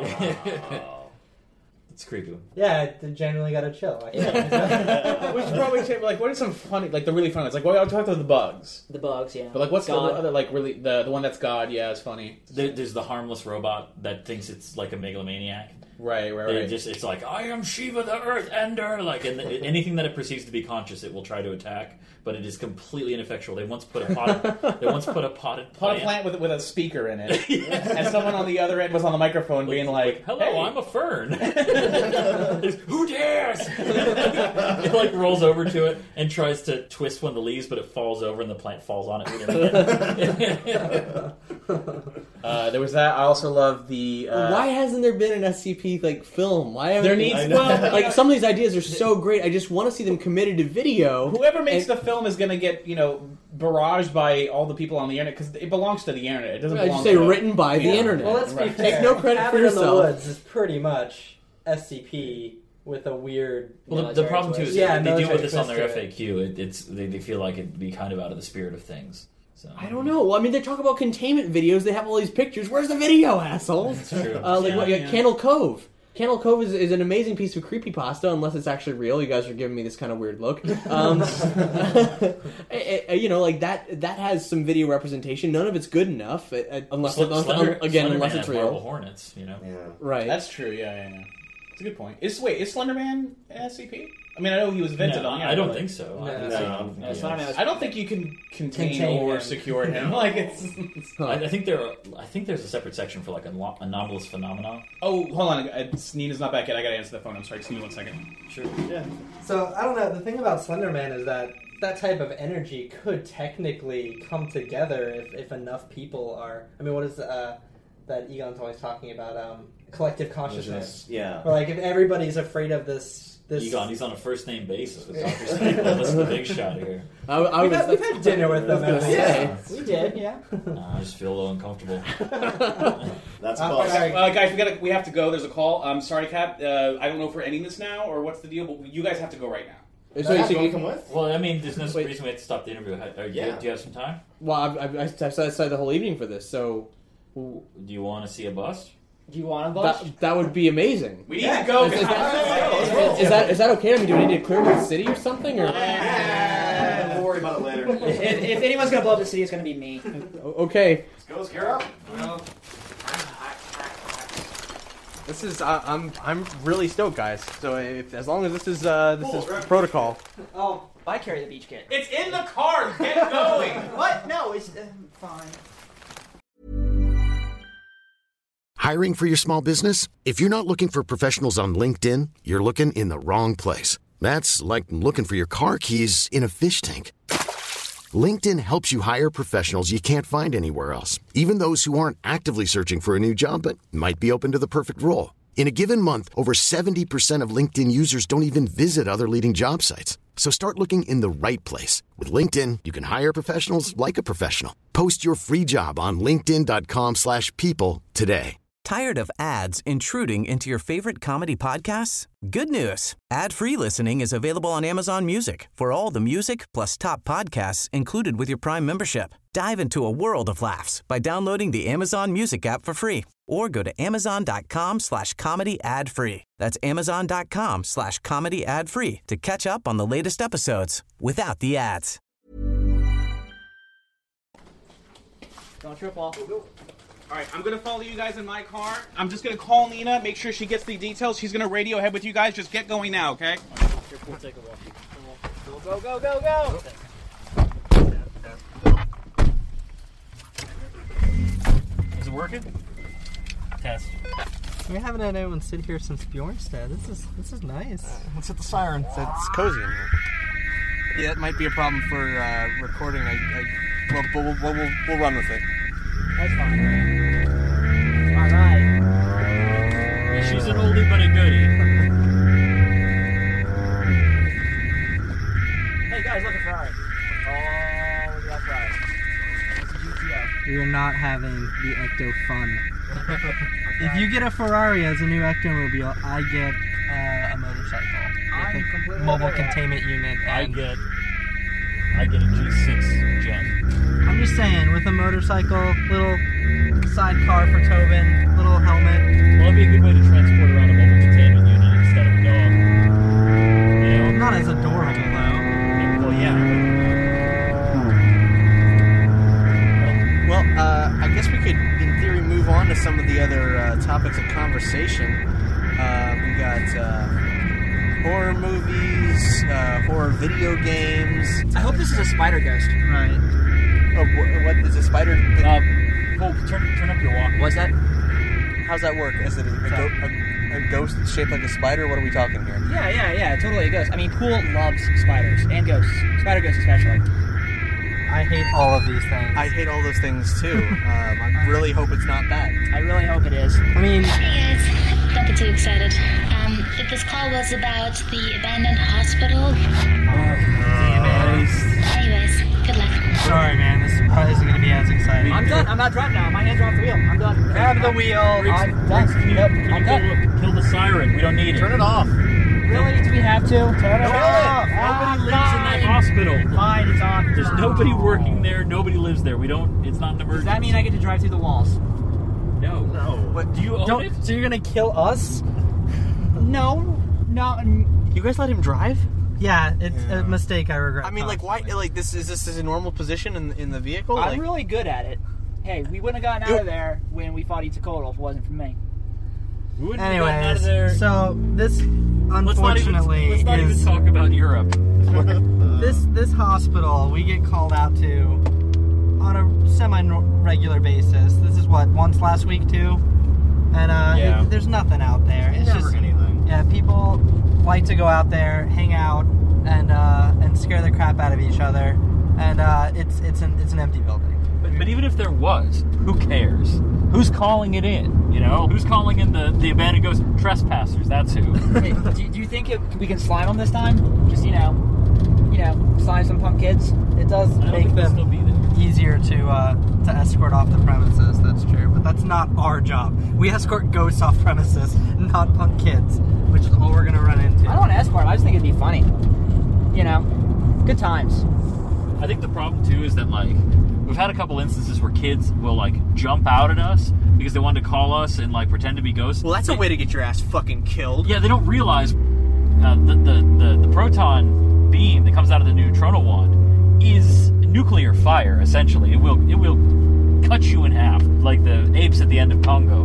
It's creepy. Yeah, it generally got to chill. Like, We should probably say, like, what are some funny, like the really funny ones? Like, well, I'll talk to the bugs. The bugs, yeah. But like, what's God. the other, like, really the the one that's God? Yeah, it's funny. There, there's the harmless robot that thinks it's like a megalomaniac. Right, right, They right. just it's like, I am Shiva the Earth Ender, like, and the, anything that it perceives to be conscious, it will try to attack, but it is completely ineffectual. They once put a pot, they once put a potted Pot plant. a plant with with a speaker in it, and someone on the other end was on the microphone being like, "Hello, hey. I'm a fern." Who dares? It like rolls over to it and tries to twist one of the leaves, but it falls over and the plant falls on it. Uh, there was that. I also love the. Uh, Why hasn't there been an S C P like film? Why haven't There needs- I I know. well, like some of these ideas are so great. I just want to see them committed to video. Whoever makes And- the film is going to get, you know, barraged by all the people on the internet because it belongs to the internet. It doesn't I belong just say to written by the Yeah. internet. well, let's be Right. fair. Take no credit Cabin for in the yourself. Woods is pretty much S C P with a weird. Well, the, the Military problem too twist. is Yeah, they deal military with this on twist their to F A it. Q. It, it's they, they feel like it'd be kind of out of the spirit of things. So I don't know. Well, I mean, they talk about containment videos. They have all these pictures. Where's the video, assholes? It's true. Uh, like Yeah, what, yeah. Candle Cove. Candle Cove is, is an amazing piece of creepypasta, unless it's actually real. You guys are giving me this kind of weird look. Um, eh, eh, you know, like that. That has some video representation. None of it's good enough, eh, eh, unless Sl- it, un- Slender- again, Slender unless Man it's had Marble real. Hornets, you know. Yeah. Right. That's true. Yeah, yeah, yeah. It's a good point. Is wait, is Slenderman S C P? I mean, I know he was vented No, on. I don't but- think so. No. I, think No, so. I don't think Yeah, he Slenderman is. was- I don't think you can contain, Contain or him. secure him. Like it's. I, I think there. Are, I think there's a separate section for like anom- anomalous phenomena. Oh, hold on. It's, Nina's not back yet. I gotta answer the phone. I'm sorry. Just give me one second. Sure. Yeah. So I don't know. The thing about Slenderman is that that type of energy could technically come together if, if enough people are. I mean, what is uh, that Egon's always talking about? Um, collective consciousness. Yeah. Or like if everybody's afraid of this. This Egon, he's on a first name basis with Doctor Stapleton. That's the big shot here. I, I We've was, had, we've had dinner with them. I was at gonna least. say. We did, yeah. Nah, I just feel a little uncomfortable. That's Uh, Buzz. okay. Uh, guys, we gotta. We have to go. There's a call. I'm sorry, Cap. Uh, I don't know if we're ending this now or what's the deal, but you guys have to go right now. So Yeah, you you want see, to come with? Well, I mean, there's no Wait. reason we have to stop the interview. Are, you, Yeah. Do you have some time? well, I've, I've, I've set aside the whole evening for this, so Do you want to see a bust? Do you want to bust? that, that would be amazing. We need to go. Is, is guys. that, is that is that okay? I mean, do we need to clear the city or something? Or Yeah, we'll worry about it later. if, if anyone's going to blow up the city, it's going to be me. okay, Let's go, Scare Up. this is I, I'm I'm really stoked, guys. So if, as long as this is uh, this is protocol. Oh, I carry the beach kit. It's in the car. Get going. What? No, it's uh, fine. Hiring for your small business? If you're not looking for professionals on LinkedIn, you're looking in the wrong place. That's like looking for your car keys in a fish tank. LinkedIn helps you hire professionals you can't find anywhere else, even those who aren't actively searching for a new job but might be open to the perfect role. In a given month, over seventy percent of LinkedIn users don't even visit other leading job sites. So start looking in the right place. With LinkedIn, you can hire professionals like a professional. Post your free job on linkedin.com slash people today. Tired of ads intruding into your favorite comedy podcasts? Good news. Ad-free listening is available on Amazon Music for all the music plus top podcasts included with your Prime membership. Dive into a world of laughs by downloading the Amazon Music app for free or go to amazon.com slash comedy ad free. That's amazon.com slash comedy ad free to catch up on the latest episodes without the ads. Don't trip off. All right, I'm gonna follow you guys in my car. I'm just gonna call Nina, make sure she gets the details. She's gonna radio ahead with you guys. Just get going now, okay? We'll take a walk. Go, go, go, go! Is it working? Test. We haven't had anyone sit here since Bjornstad. This is this is nice. Let's hit the siren. It's, it's cozy in here. Yeah, that might be a problem for uh, recording. I, I well, we'll, we'll, we'll, we'll run with it. That's fine. All right. She's an oldie but a goodie. Hey guys, look at Ferrari. Oh, look at that Ferrari. It's a G T O. We are not having the Ecto fun. If you get a Ferrari as a new Ectomobile, I get uh, a motorcycle. I'm with a completely mobile okay with that. containment unit. I And get, I get a G six Jet. I'm just saying, with a motorcycle, little sidecar for Tobin, little helmet. Well, it'd be a good way to transport around a mobile containment unit instead of a dog. You know? Not as adorable though. Well, yeah. Well, uh, I guess we could, in theory, move on to some of the other uh, topics of conversation. Uh, we got uh, horror movies, uh, horror video games. I hope this is a spider ghost. Right. Oh, wh- what is a spider? Uh, Paul, turn, turn up your walk. What's that? How's that work? Is it a, a, go- a, a ghost that's shaped like a spider? What are we talking here? Yeah, yeah, yeah, totally a ghost. I mean, Pool loves spiders and ghosts. Spider ghosts especially. I hate all of these things. I hate all those things too. um, I really hope it's not that. I really hope it is. I mean, Hey guys, don't get too excited. Um, if this call was about the abandoned hospital. Anyways, good luck. sorry man, this probably isn't going to be as exciting. I'm done. I'm not driving now. My hands are off the wheel. I'm done. Grab the wheel. I'm done. Can you, Yep, can you I'm kill, done. the, kill the siren? We don't need it. Turn it off. Really? Do we have to? Turn it off. Nobody lives in that hospital. Fine, it's on. There's nobody working there. Nobody lives there. We don't. It's not an emergency. Does that mean I get to drive through the walls? No. No. What? Do you own Don't, it? so you're going to kill us? No. No. You guys let him drive? Yeah, it's a mistake I regret. I mean, like, why? constantly. Like, this is this is a normal position in in the vehicle? I'm Like, really good at it. Hey, we wouldn't have gotten out of there when we fought Itzcoatl if it wasn't for me. We wouldn't have gotten out of Anyways, there. so this Let's not even, unfortunately let's not is even talk about Europe. this this hospital we get called out to on a semi-regular basis. This is what, once last week too, and uh, Yeah. it, there's nothing out there. It's Never just anything. yeah, people like to go out there, hang out, and uh, and scare the crap out of each other, and uh, it's it's an it's an empty building. But, but even if there was, who cares? Who's calling it in? You know, who's calling in the the abandoned ghost? Trespassers. That's who. Hey, do, do you think it, we can slime them this time? Just, you know, you know, slime some punk kids? It does I don't make think they'll them still be there. easier to uh, to escort off the premises. That's true, but that's not our job. We escort ghosts off premises, not punk kids, which is all we're gonna run into. I don't want to escort them. I just think it'd be funny. You know, good times. I think the problem too is that like we've had a couple instances where kids will like jump out at us because they wanted to call us and like pretend to be ghosts. Well, that's They- a way to get your ass fucking killed. Yeah, they don't realize uh, the, the the the proton beam that comes out of the neutronal wand is nuclear fire. Essentially, it will it will cut you in half like the apes at the end of Congo.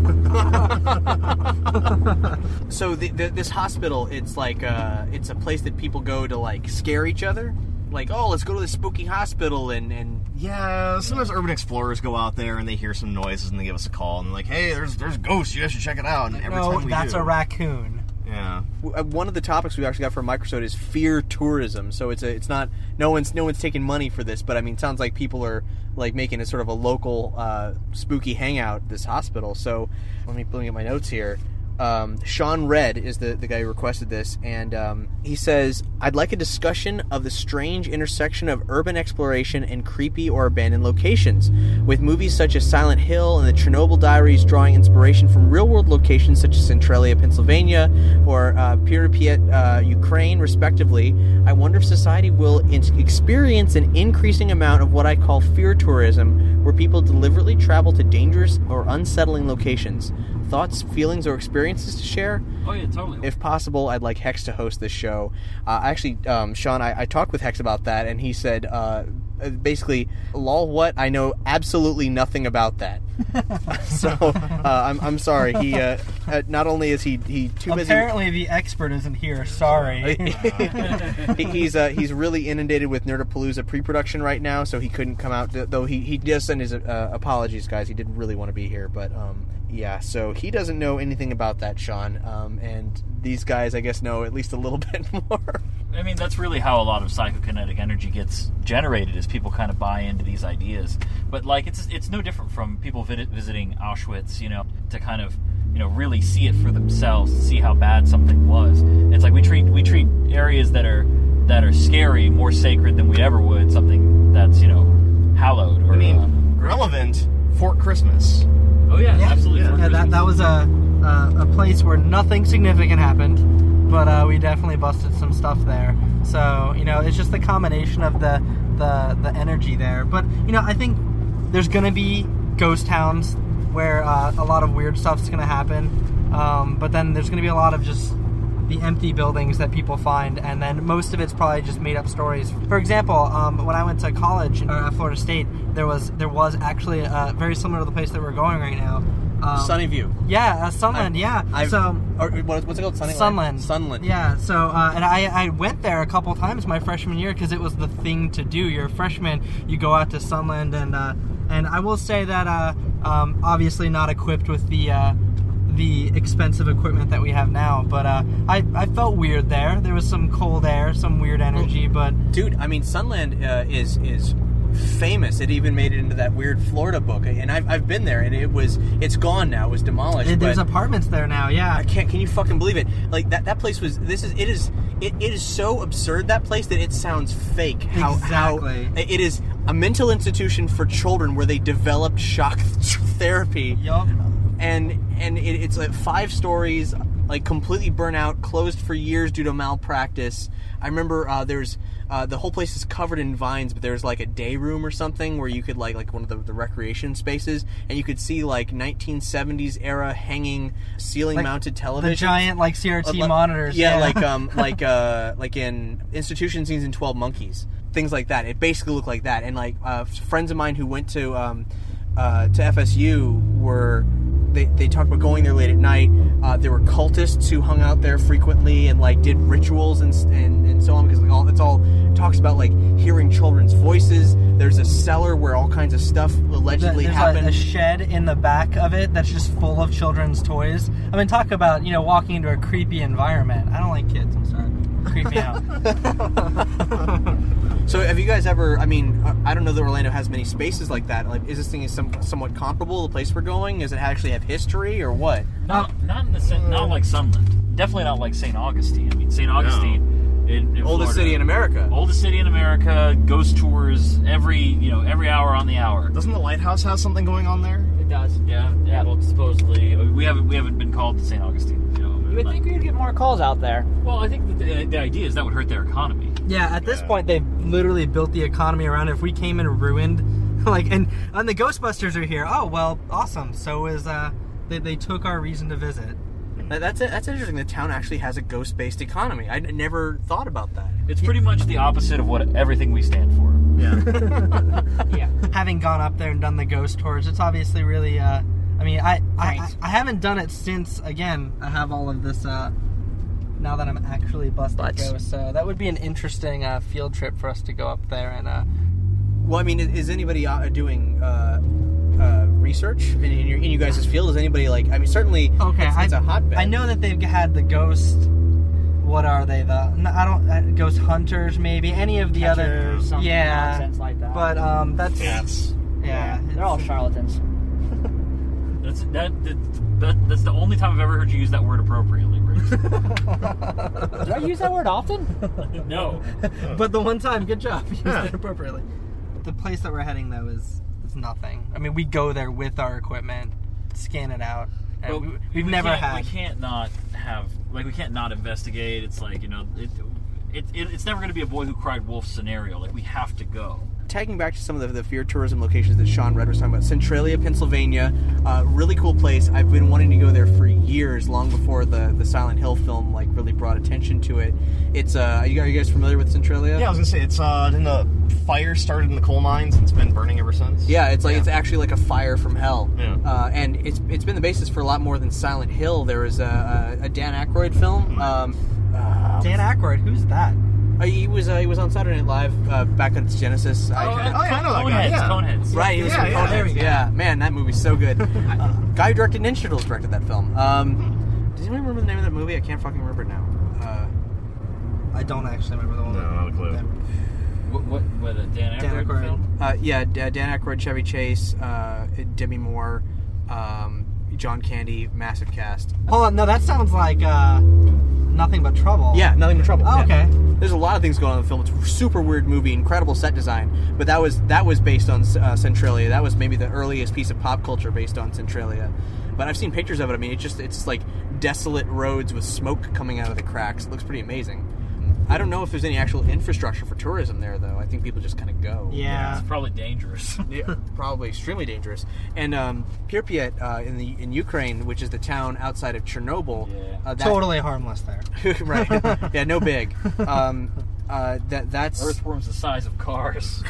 So the, the, this hospital, it's like uh, it's a place that people go to like scare each other. Like, oh, let's go to this spooky hospital and, and Yeah, sometimes urban explorers go out there and they hear some noises and they give us a call and they're like, "Hey, there's there's ghosts. You guys should check it out." And every no, time we that's do, a raccoon. yeah. w- uh, one of the topics we actually got for Microsode is fear tourism. So it's a, it's not no one's no one's taking money for this, but I mean, it sounds like people are like making it sort of a local uh, spooky hangout. This hospital. So let me let me get my notes here. Um, Sean Red is the, the guy who requested this, and um, he says, I'd like a discussion of the strange intersection of urban exploration and creepy or abandoned locations, with movies such as Silent Hill and the Chernobyl Diaries drawing inspiration from real-world locations such as Centralia, Pennsylvania, or uh, Pripyat, uh, Ukraine, respectively. I wonder if society will in- experience an increasing amount of what I call fear tourism, where people deliberately travel to dangerous or unsettling locations. Thoughts, feelings, or experiences to share? Oh yeah, totally. If possible, I'd like Hex to host this show. Uh, actually, um, Sean, I, I talked with Hex about that, and he said, uh, basically, lol, what? I know absolutely nothing about that. so, uh, I'm, I'm sorry. He uh, uh, not only is he he too busy. Apparently, the expert isn't here. Sorry. he, he's uh, he's really inundated with Nerdapalooza pre-production right now, so he couldn't come out. Though he he does send his uh, apologies, guys. He didn't really want to be here, but um, yeah. So he doesn't know anything about that, Sean. Um, and these guys, I guess, know at least a little bit more. I mean, that's really how a lot of psychokinetic energy gets generated, is people kind of buy into these ideas. But, like, it's it's no different from people vid- visiting Auschwitz, you know, to kind of, you know, really see it for themselves, see how bad something was. It's like we treat we treat areas that are that are scary more sacred than we ever would something that's, you know, hallowed. Or, I mean, uh, relevant. Fort Christmas. oh, yeah, Yeah. absolutely. Yeah. Yeah, that that was a a, a place where nothing significant happened, but uh, we definitely busted some stuff there. So you know, it's just the combination of the the the energy there. But you know, I think there's gonna be ghost towns where uh, a lot of weird stuff's gonna happen. Um, but then there's gonna be a lot of just the empty buildings that people find, and then most of it's probably just made up stories. For example, um, when I went to college uh, at Florida State, there was there was actually uh, very similar to the place that we're going right now. Um, Sunnyview. Yeah, uh, Sunland. I've- yeah. I've- so Or what, what's it called? Sunnyland? Sunland. Sunland. Yeah. So uh, and I I went there a couple times my freshman year because it was the thing to do. You're a freshman, you go out to Sunland, and uh, and I will say that uh, um, obviously not equipped with the. Uh, the expensive equipment that we have now, but uh, I, I felt weird there. There was some cold air, some weird energy, but Dude, I mean, Sunland uh, is is famous. It even made it into that weird Florida book, and I've, I've been there, and it was it's gone now. It was demolished. it, there's but apartments there now. Yeah, I can't. Can you fucking believe it? Like that. That place was. This is. It is. It, it is so absurd, that place, that it sounds fake. How Exactly. how it is a mental institution for children where they developed shock therapy. Yup. And and it, it's like five stories, like completely burnt out, closed for years due to malpractice. I remember uh, there's uh, the whole place is covered in vines, but there's like a day room or something where you could like like one of the, the recreation spaces, and you could see like nineteen seventies era hanging ceiling mounted television, the giant like C R T Uh, like- monitors. Yeah, like um like uh like in Institution Scenes in twelve Monkeys, things like that. It basically looked like that, and like uh, friends of mine who went to um uh, to F S U were they, they talked about going there late at night. Uh, there were cultists who hung out there frequently and like did rituals and and, and so on, because like all it's all it talks about like hearing children's voices. There's a cellar where all kinds of stuff allegedly There's happened. There's a shed in the back of it that's just full of children's toys. I mean, talk about, you know, walking into a creepy environment. I don't like kids. I'm sorry. Creep me out. So have you guys ever, I mean, I don't know that Orlando has many spaces like that. Like, is this thing some, somewhat comparable to the place we're going? Does it actually have history or what? Not, not in the sen- not like Sunland. Definitely not like Saint Augustine. I mean, Saint Augustine... No. In, in oldest Florida. city in America. Oldest city in America. Ghost tours every you know every hour on the hour. Doesn't the lighthouse have something going on there? It does. Yeah, yeah. Well, supposedly we haven't we haven't been called to Saint Augustine. You know, You would like, think we'd get more calls out there. Well, I think that the, the idea is that would hurt their economy. Yeah, at this point they've literally built the economy around it. If we came and ruined, like, and and the Ghostbusters are here. Oh well, awesome. So is uh, they they took our reason to visit. That's that's interesting. The town actually has a ghost-based economy. I never thought about that. It's pretty much the opposite of what everything we stand for. Yeah. Yeah. Having gone up there and done the ghost tours, it's obviously really. Uh, I mean, I, I I I haven't done it since. Again, I have all of this. Uh, now that I'm actually busted Butts. ghost, so that would be an interesting uh, field trip for us to go up there and. Uh, Well, I mean, is anybody uh, doing uh, uh, research in, in, your, in you guys' field? Is anybody like? I mean, certainly. Okay, it's, it's I, a hotbed. I know that they've had the ghost. What are they? The no, I don't uh, ghost hunters, maybe any of the other. Catchers, some Yeah, nonsense like that. but um, that's Cats. yeah, They're all charlatans. That's that, that, that that's the only time I've ever heard you use that word appropriately, Riggs. Did I use that word often? No. But the one time, good job, you used Yeah. it appropriately. The place that we're heading though is is nothing. I mean, we go there with our equipment, scan it out. And Well, we, we've we never can't- had. We can't not have like we can't not investigate. It's like you know it, it, it it's never going to be a boy who cried wolf scenario. Like we have to go. Tagging back to some of the, the fear tourism locations that Sean Red was talking about, Centralia, Pennsylvania, uh, really cool place. I've been wanting to go there for years, long before the, the Silent Hill film like really brought attention to it. It's uh, are you, are you guys familiar with Centralia? Yeah, I was gonna say it's uh, in the fire started in the coal mines and it's been burning ever since. Yeah, it's like Yeah. it's actually like a fire from hell. Yeah. Uh, and it's it's been the basis for a lot more than Silent Hill. There was a, a, a Dan Aykroyd film. Um, uh, Dan Aykroyd, who's that? uh, he was uh, he was on Saturday Night Live uh, back on its Genesis. I- Oh, yeah, I know that guy. Coneheads, Yeah. Coneheads. Right, he was Yeah, from yeah, Coneheads. there we go. Yeah, man, that movie's so good. uh, guy who directed Ninja Turtles directed that film. Um, does anyone remember the name of that movie? I can't fucking remember it now. Uh, I don't actually remember the one. No, not a clue. that- What what, what a Dan Aykroyd, Dan Aykroyd. film? uh, yeah, D- Dan Aykroyd, Chevy Chase, uh, Demi Moore, um, John Candy, massive cast. Hold on, no, that sounds like uh, Nothing But Trouble. Yeah, Nothing But Trouble. Oh, yeah. okay. There's a lot of things going on in the film. It's a super weird movie, incredible set design. But that was that was based on uh, Centralia. That was maybe the earliest piece of pop culture based on Centralia. But I've seen pictures of it. I mean, it's just it's like desolate roads with smoke coming out of the cracks. It looks pretty amazing. I don't know if there's any actual infrastructure for tourism there, though. I think people just kind of go. Yeah. It's probably dangerous. Yeah, probably extremely dangerous. And um, Pripyat uh, in the in Ukraine, which is the town outside of Chernobyl, Yeah. uh, that, Totally harmless there. right? Yeah, no big. Um, uh, that that's Earthworms the size of cars.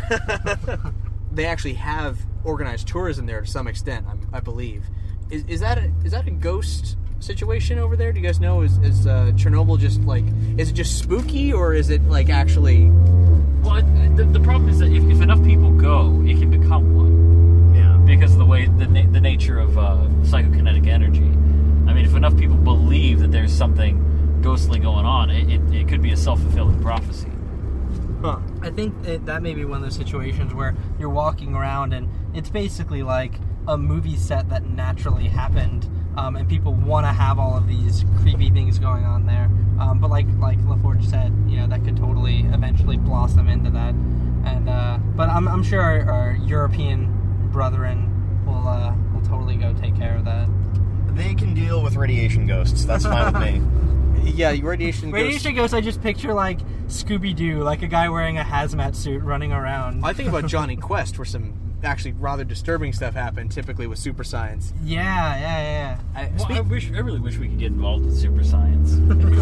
they actually have organized tourism there to some extent, I, I believe. Is, is that a, is that a ghost situation over there? Do you guys know? Is, is uh, Chernobyl just like is it just spooky or is it like actually? Well, it, the, the problem is that if, if enough people go, it can become one. Yeah. Because of the way the na- the nature of uh, psychokinetic energy. I mean, if enough people believe that there's something ghostly going on, it, it, it could be a self-fulfilling prophecy. Huh. I think it, that may be one of those situations where you're walking around and it's basically like a movie set that naturally happened, um, and people want to have all of these creepy things going on there. Um, but like like LaForge said, you know, that could totally eventually blossom into that. And uh, but I'm I'm sure our, our European brethren will uh, will totally go take care of that. They can deal with radiation ghosts. That's fine with me. Yeah, radiation. Radiation Ghost, I just picture like Scooby-Doo, like a guy wearing a hazmat suit running around. I think about Johnny Quest, where some actually rather disturbing stuff happened, typically with super science. Yeah, yeah, yeah. I, Well, speak- I wish I really wish we could get involved with super science.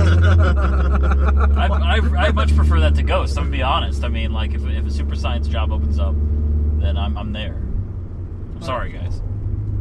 I, I, I much prefer that to ghosts. I'm gonna be honest. I mean, like if, if a super science job opens up, then I'm I'm there. I'm sorry, guys.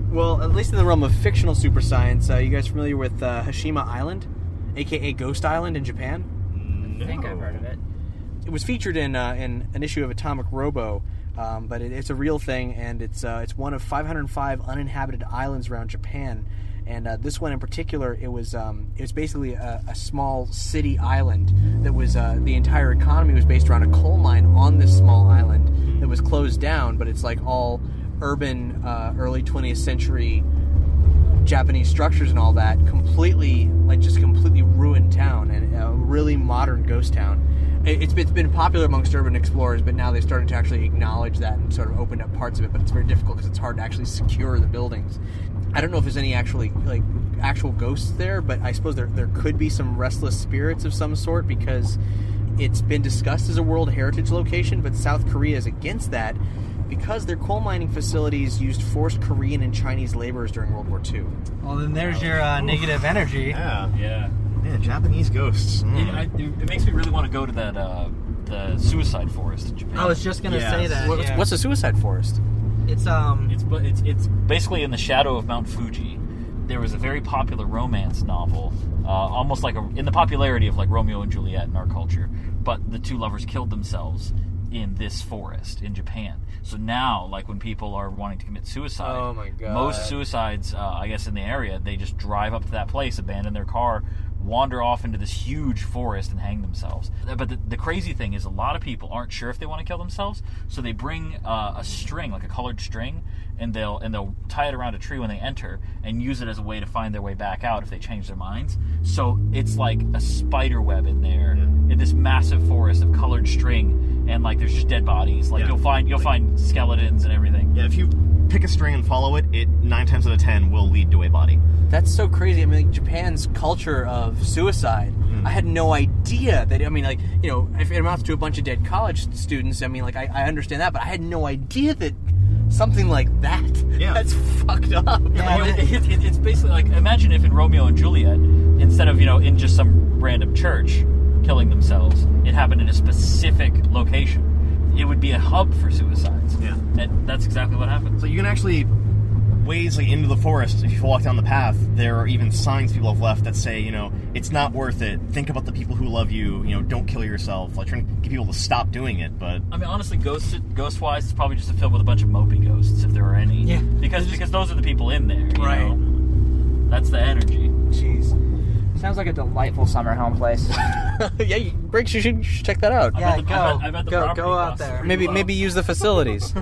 Well, at least in the realm of fictional super science, uh, you guys familiar with uh, Hashima Island, aka Ghost Island in Japan? I think I've heard of it. It was featured in uh, in an issue of Atomic Robo, um, but it, it's a real thing, and it's uh, it's one of five hundred five uninhabited islands around Japan. And uh, this one in particular, it was um, it was basically a, a small city island that was uh, the entire economy was based around a coal mine on this small island that was closed down. But it's like all urban, uh, early twentieth century Japanese structures and all that, completely like just completely ruined town, and a really modern ghost town. It's been, it's been popular amongst urban explorers, but now they've started to actually acknowledge that and sort of opened up parts of it. But it's very difficult because it's hard to actually secure the buildings. I don't know if there's any actually like actual ghosts there, but I suppose there there could be some restless spirits of some sort because it's been discussed as a World Heritage location. But South Korea is against that because their coal mining facilities used forced Korean and Chinese laborers during World War Two. Well, then there's your uh, negative energy. Yeah. Yeah. Yeah, Japanese ghosts. Mm. It, I, it makes me really want to go to that uh, the suicide forest in Japan. I was just gonna Yes. say that. What's, yeah. what's a suicide forest? It's um. It's bu- it's it's basically in the shadow of Mount Fuji. There was a very popular romance novel, uh, almost like a, in the popularity of like Romeo and Juliet in our culture. But the two lovers killed themselves in this forest in Japan. So now, like when people are wanting to commit suicide, Oh my God. most suicides, uh, I guess, in the area, they just drive up to that place, abandon their car, wander off into this huge forest and hang themselves. But the, the crazy thing is a lot of people aren't sure if they want to kill themselves, so they bring uh, a string, like a colored string, and they'll and they'll tie it around a tree when they enter and use it as a way to find their way back out if they change their minds. So it's like a spider web in there, in this massive forest of colored string, and like there's just dead bodies. Like Yeah. you'll find you'll find skeletons and everything. Yeah, if you pick a string and follow it, it nine times out of ten will lead to a body. That's so crazy. I mean, like, Japan's culture of suicide. Mm. I had no idea that. I mean, like, you know, if it amounts to a bunch of dead college students, I mean, like, I, I understand that, but I had no idea that something like that. Yeah. That's fucked up. Yeah, you know, it, it, it's basically like, imagine if in Romeo and Juliet, instead of, you know, in just some random church killing themselves, it happened in a specific location. It would be a hub for suicides. Yeah. And that's exactly what happened. So you can actually ways like into the forest. If you walk down the path, there are even signs people have left that say, you know, it's not worth it. Think about the people who love you. You know, don't kill yourself. Like trying to get people to stop doing it. But I mean, honestly, ghost ghost-wise, it's probably just a film with a bunch of mopey ghosts, if there are any. Yeah. Because because those are the people in there. You Right. know? That's the energy. Jeez. Sounds like a delightful summer home place. Yeah, you, Briggs, you should, you should check that out. I Yeah, bet the, go. I bet, I bet the Go- property go out costs there. pretty Maybe well. maybe use the facilities.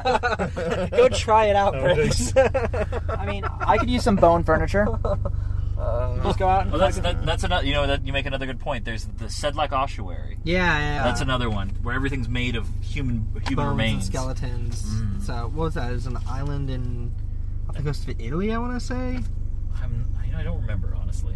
Go try it out, Briggs. I mean, I could use some bone furniture. Just go out and Well, that's fucking- that, that's another. You know, that you make another good point. There's the Sedlak ossuary. Yeah, yeah. That's another one where everything's made of human human Bones remains. and skeletons. Mm. So what was that? It was an island in off the coast of Italy, I want to say. I'm, you know, I don't remember honestly,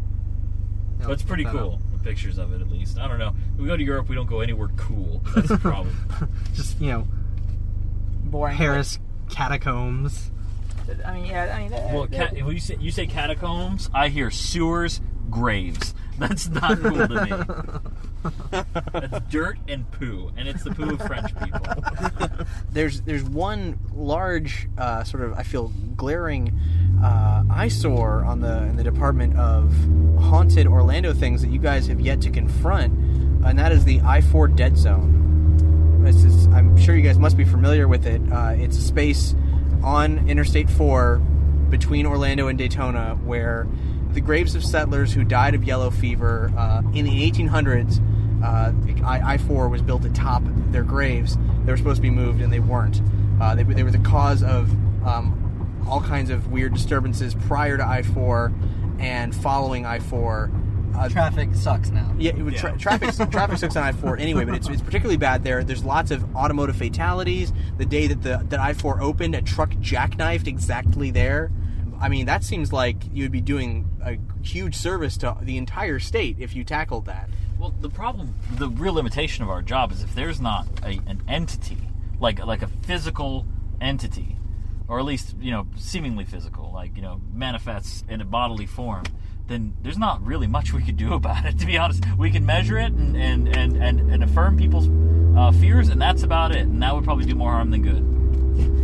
Yeah, but it's let's pretty look that cool. up. The pictures of it, at least. I don't know. We go to Europe, we don't go anywhere cool. That's the problem. Just you know, boring. Paris catacombs. I mean, yeah. I mean, uh, Well, cat, when you say you say catacombs, I hear sewers, graves. That's not cool to me. That's dirt and poo, and it's the poo of French people. There's there's one large uh, sort of I feel glaring uh, eyesore on the in the department of haunted Orlando things that you guys have yet to confront, and that is the I four Dead Zone. This is, I'm sure you guys must be familiar with it. Uh, it's a space on Interstate four between Orlando and Daytona where the graves of settlers who died of yellow fever uh, in the eighteen hundreds. Uh, I four was built atop their graves. They were supposed to be moved, and they weren't. Uh, they, they were the cause of um, all kinds of weird disturbances prior to I four and following I four. Uh, Traffic sucks now. yeah, it would tra- traffic traffic sucks on I four anyway, but it's, it's particularly bad there. There's lots of automotive fatalities. The day that the that I four opened, a truck jackknifed exactly there. I mean, that seems like you would be doing a huge service to the entire state if you tackled that. Well, the problem, the real limitation of our job is if there's not a, an entity, like like a physical entity, or at least, you know, seemingly physical, like, you know, manifests in a bodily form, then there's not really much we could do about it, to be honest. We can measure it and, and, and, and, and affirm people's uh, fears, and that's about it. And that would probably do more harm than good.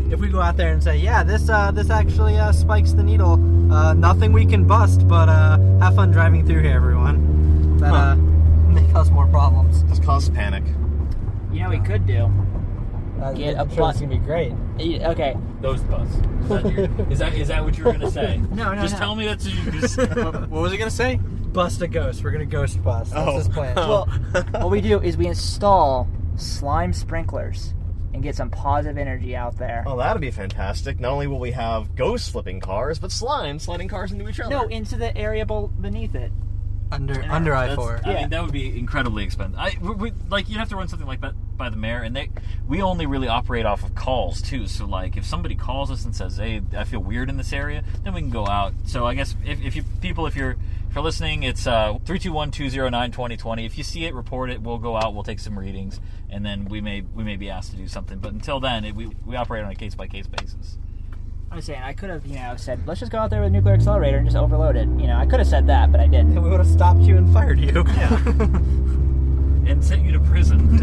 if we go out there and say, yeah, this uh, this actually uh, spikes the needle, uh, nothing we can bust, but uh, have fun driving through here, everyone. That Huh. uh, may cause more problems. Just cause panic. You know what we could do? Uh, Get I'm a sure bu- it's gonna be great. Yeah, Okay. Ghost bus. Is that, your, is that is that what you were gonna say? No, no, Just no. tell me that's what you just. What was he gonna say? Bust a ghost. We're gonna ghost bust. That's Oh. his plan. Well, what we do is we install slime sprinklers and get some positive energy out there. Oh, that'd be fantastic. Not only will we have ghosts flipping cars, but slime sliding cars into each other. No, into the area be- beneath it. under under I That's- four. I Yeah. mean, that would be incredibly expensive. I, we, we, like, you'd have to run something like that by the mayor, and they we only really operate off of calls, too. So, like, if somebody calls us and says, hey, I feel weird in this area, then we can go out. So, I guess, if, if you people, if you're if you're listening, it's uh, three two one, two zero nine, two zero two zero. If you see it, report it. We'll go out, we'll take some readings, and then we may we may be asked to do something. But until then, it, we, we operate on a case-by-case basis. I'm saying I could have, you know, said let's just go out there with a nuclear accelerator and just overload it. You know, I could have said that, but I didn't. And we would have stopped you and fired you. Yeah. And sent you to prison.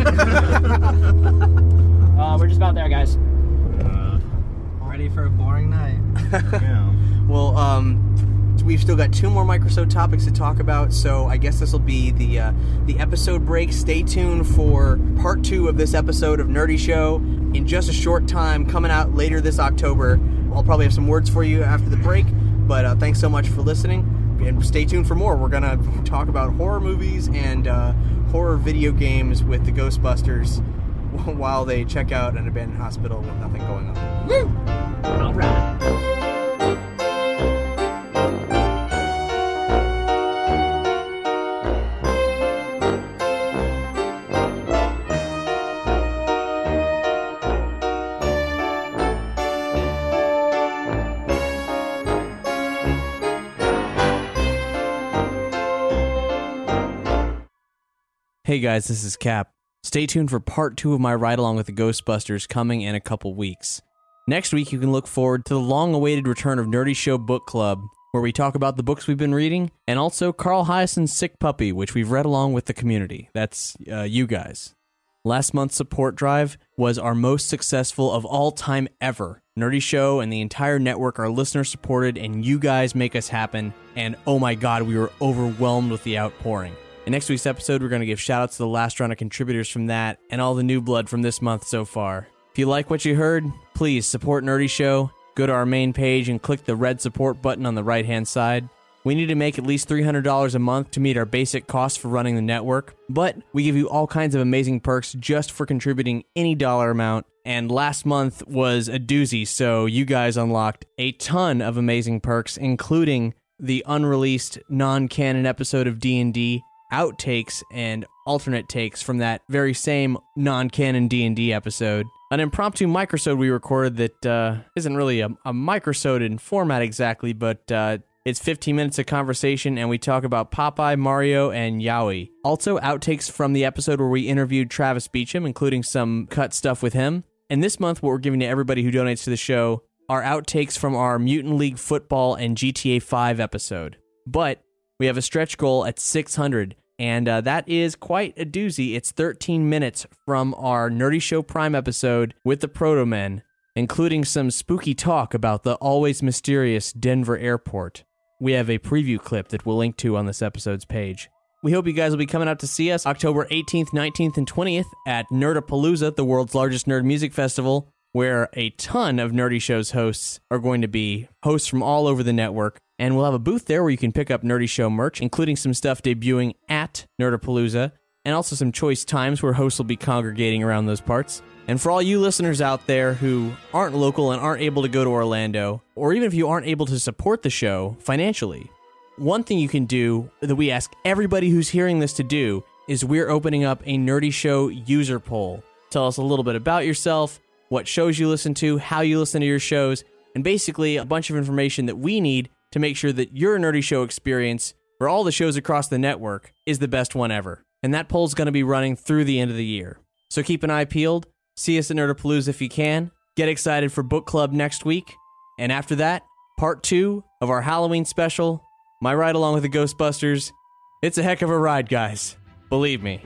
Uh, we're just about there, guys. uh, Ready for a boring night. yeah. Well, um, we've still got two more Microsoft topics to talk about, so I guess this will be the uh, the episode break. Stay tuned for part two of this episode of Nerdy Show in just a short time, coming out later this October. I'll probably have some words for you after the break, but uh, thanks so much for listening, and stay tuned for more. We're going to talk about horror movies and uh, horror video games with the Ghostbusters while they check out an abandoned hospital with nothing going on. Woo! All right. Hey guys, this is Cap. Stay tuned for part two of my ride-along with the Ghostbusters coming in a couple weeks. Next week, you can look forward to the long-awaited return of Nerdy Show Book Club, where we talk about the books we've been reading, and also Carl Hyacint's Sick Puppy, which we've read along with the community. That's uh, you guys. Last month's support drive was our most successful of all time ever. Nerdy Show and the entire network are listener-supported, and you guys make us happen, and oh my god, we were overwhelmed with the outpouring. In next week's episode, we're going to give shout-outs to the last round of contributors from that, and all the new blood from this month so far. If you like what you heard, please support Nerdy Show. Go to our main page and click the red support button on the right-hand side. We need to make at least three hundred dollars a month to meet our basic costs for running the network, but we give you all kinds of amazing perks just for contributing any dollar amount, and last month was a doozy, so you guys unlocked a ton of amazing perks, including the unreleased non-canon episode of D and D, outtakes and alternate takes from that very same non-canon D and D episode, an impromptu microsode we recorded that uh, isn't really a, a microsode in format exactly, but uh, it's fifteen minutes of conversation, and we talk about Popeye, Mario, and Yowie. Also, outtakes from the episode where we interviewed Travis Beecham, including some cut stuff with him. And this month, what we're giving to everybody who donates to the show are outtakes from our Mutant League Football and G T A five episode. But we have a stretch goal at six hundred, and uh, that is quite a doozy. It's thirteen minutes from our Nerdy Show Prime episode with the Proto Men, including some spooky talk about the always mysterious Denver airport. We have a preview clip that we'll link to on this episode's page. We hope you guys will be coming out to see us October eighteenth, nineteenth, and twentieth at Nerdapalooza, the world's largest nerd music festival, where a ton of Nerdy Show's hosts are going to be hosts from all over the network. And we'll have a booth there where you can pick up Nerdy Show merch, including some stuff debuting at Nerdapalooza, and also some choice times where hosts will be congregating around those parts. And for all you listeners out there who aren't local and aren't able to go to Orlando, or even if you aren't able to support the show financially, one thing you can do that we ask everybody who's hearing this to do is we're opening up a Nerdy Show user poll. Tell us a little bit about yourself, what shows you listen to, how you listen to your shows, and basically a bunch of information that we need to make sure that your Nerdy Show experience for all the shows across the network is the best one ever. And that poll's going to be running through the end of the year. So keep an eye peeled. See us at Nerdapalooza if you can. Get excited for book club next week. And after that, part two of our Halloween special, my ride along with the Ghostbusters. It's a heck of a ride, guys. Believe me.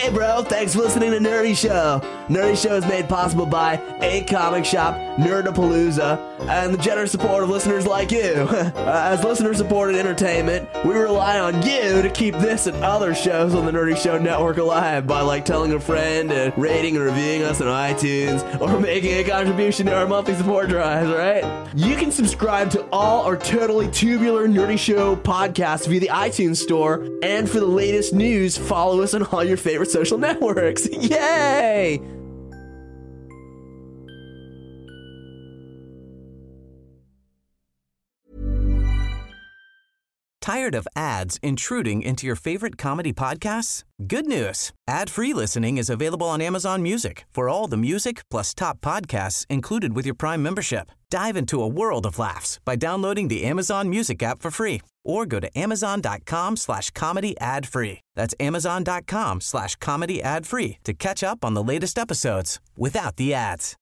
Hey, bro, thanks for listening to Nerdy Show. Nerdy Show is made possible by A Comic Shop, Nerdapalooza, and the generous support of listeners like you. As listener-supported entertainment, we rely on you to keep this and other shows on the Nerdy Show Network alive by, like, telling a friend and rating and reviewing us on iTunes or making a contribution to our monthly support drives, right? You can subscribe to all our totally tubular Nerdy Show podcasts via the iTunes Store, and for the latest news, follow us on all your favorite social networks. Yay! Tired of ads intruding into your favorite comedy podcasts? Good news. Ad-free listening is available on Amazon Music for all the music plus top podcasts included with your Prime membership. Dive into a world of laughs by downloading the Amazon Music app for free or go to amazon.com slash comedy ad free. That's amazon.com slash comedy ad free to catch up on the latest episodes without the ads.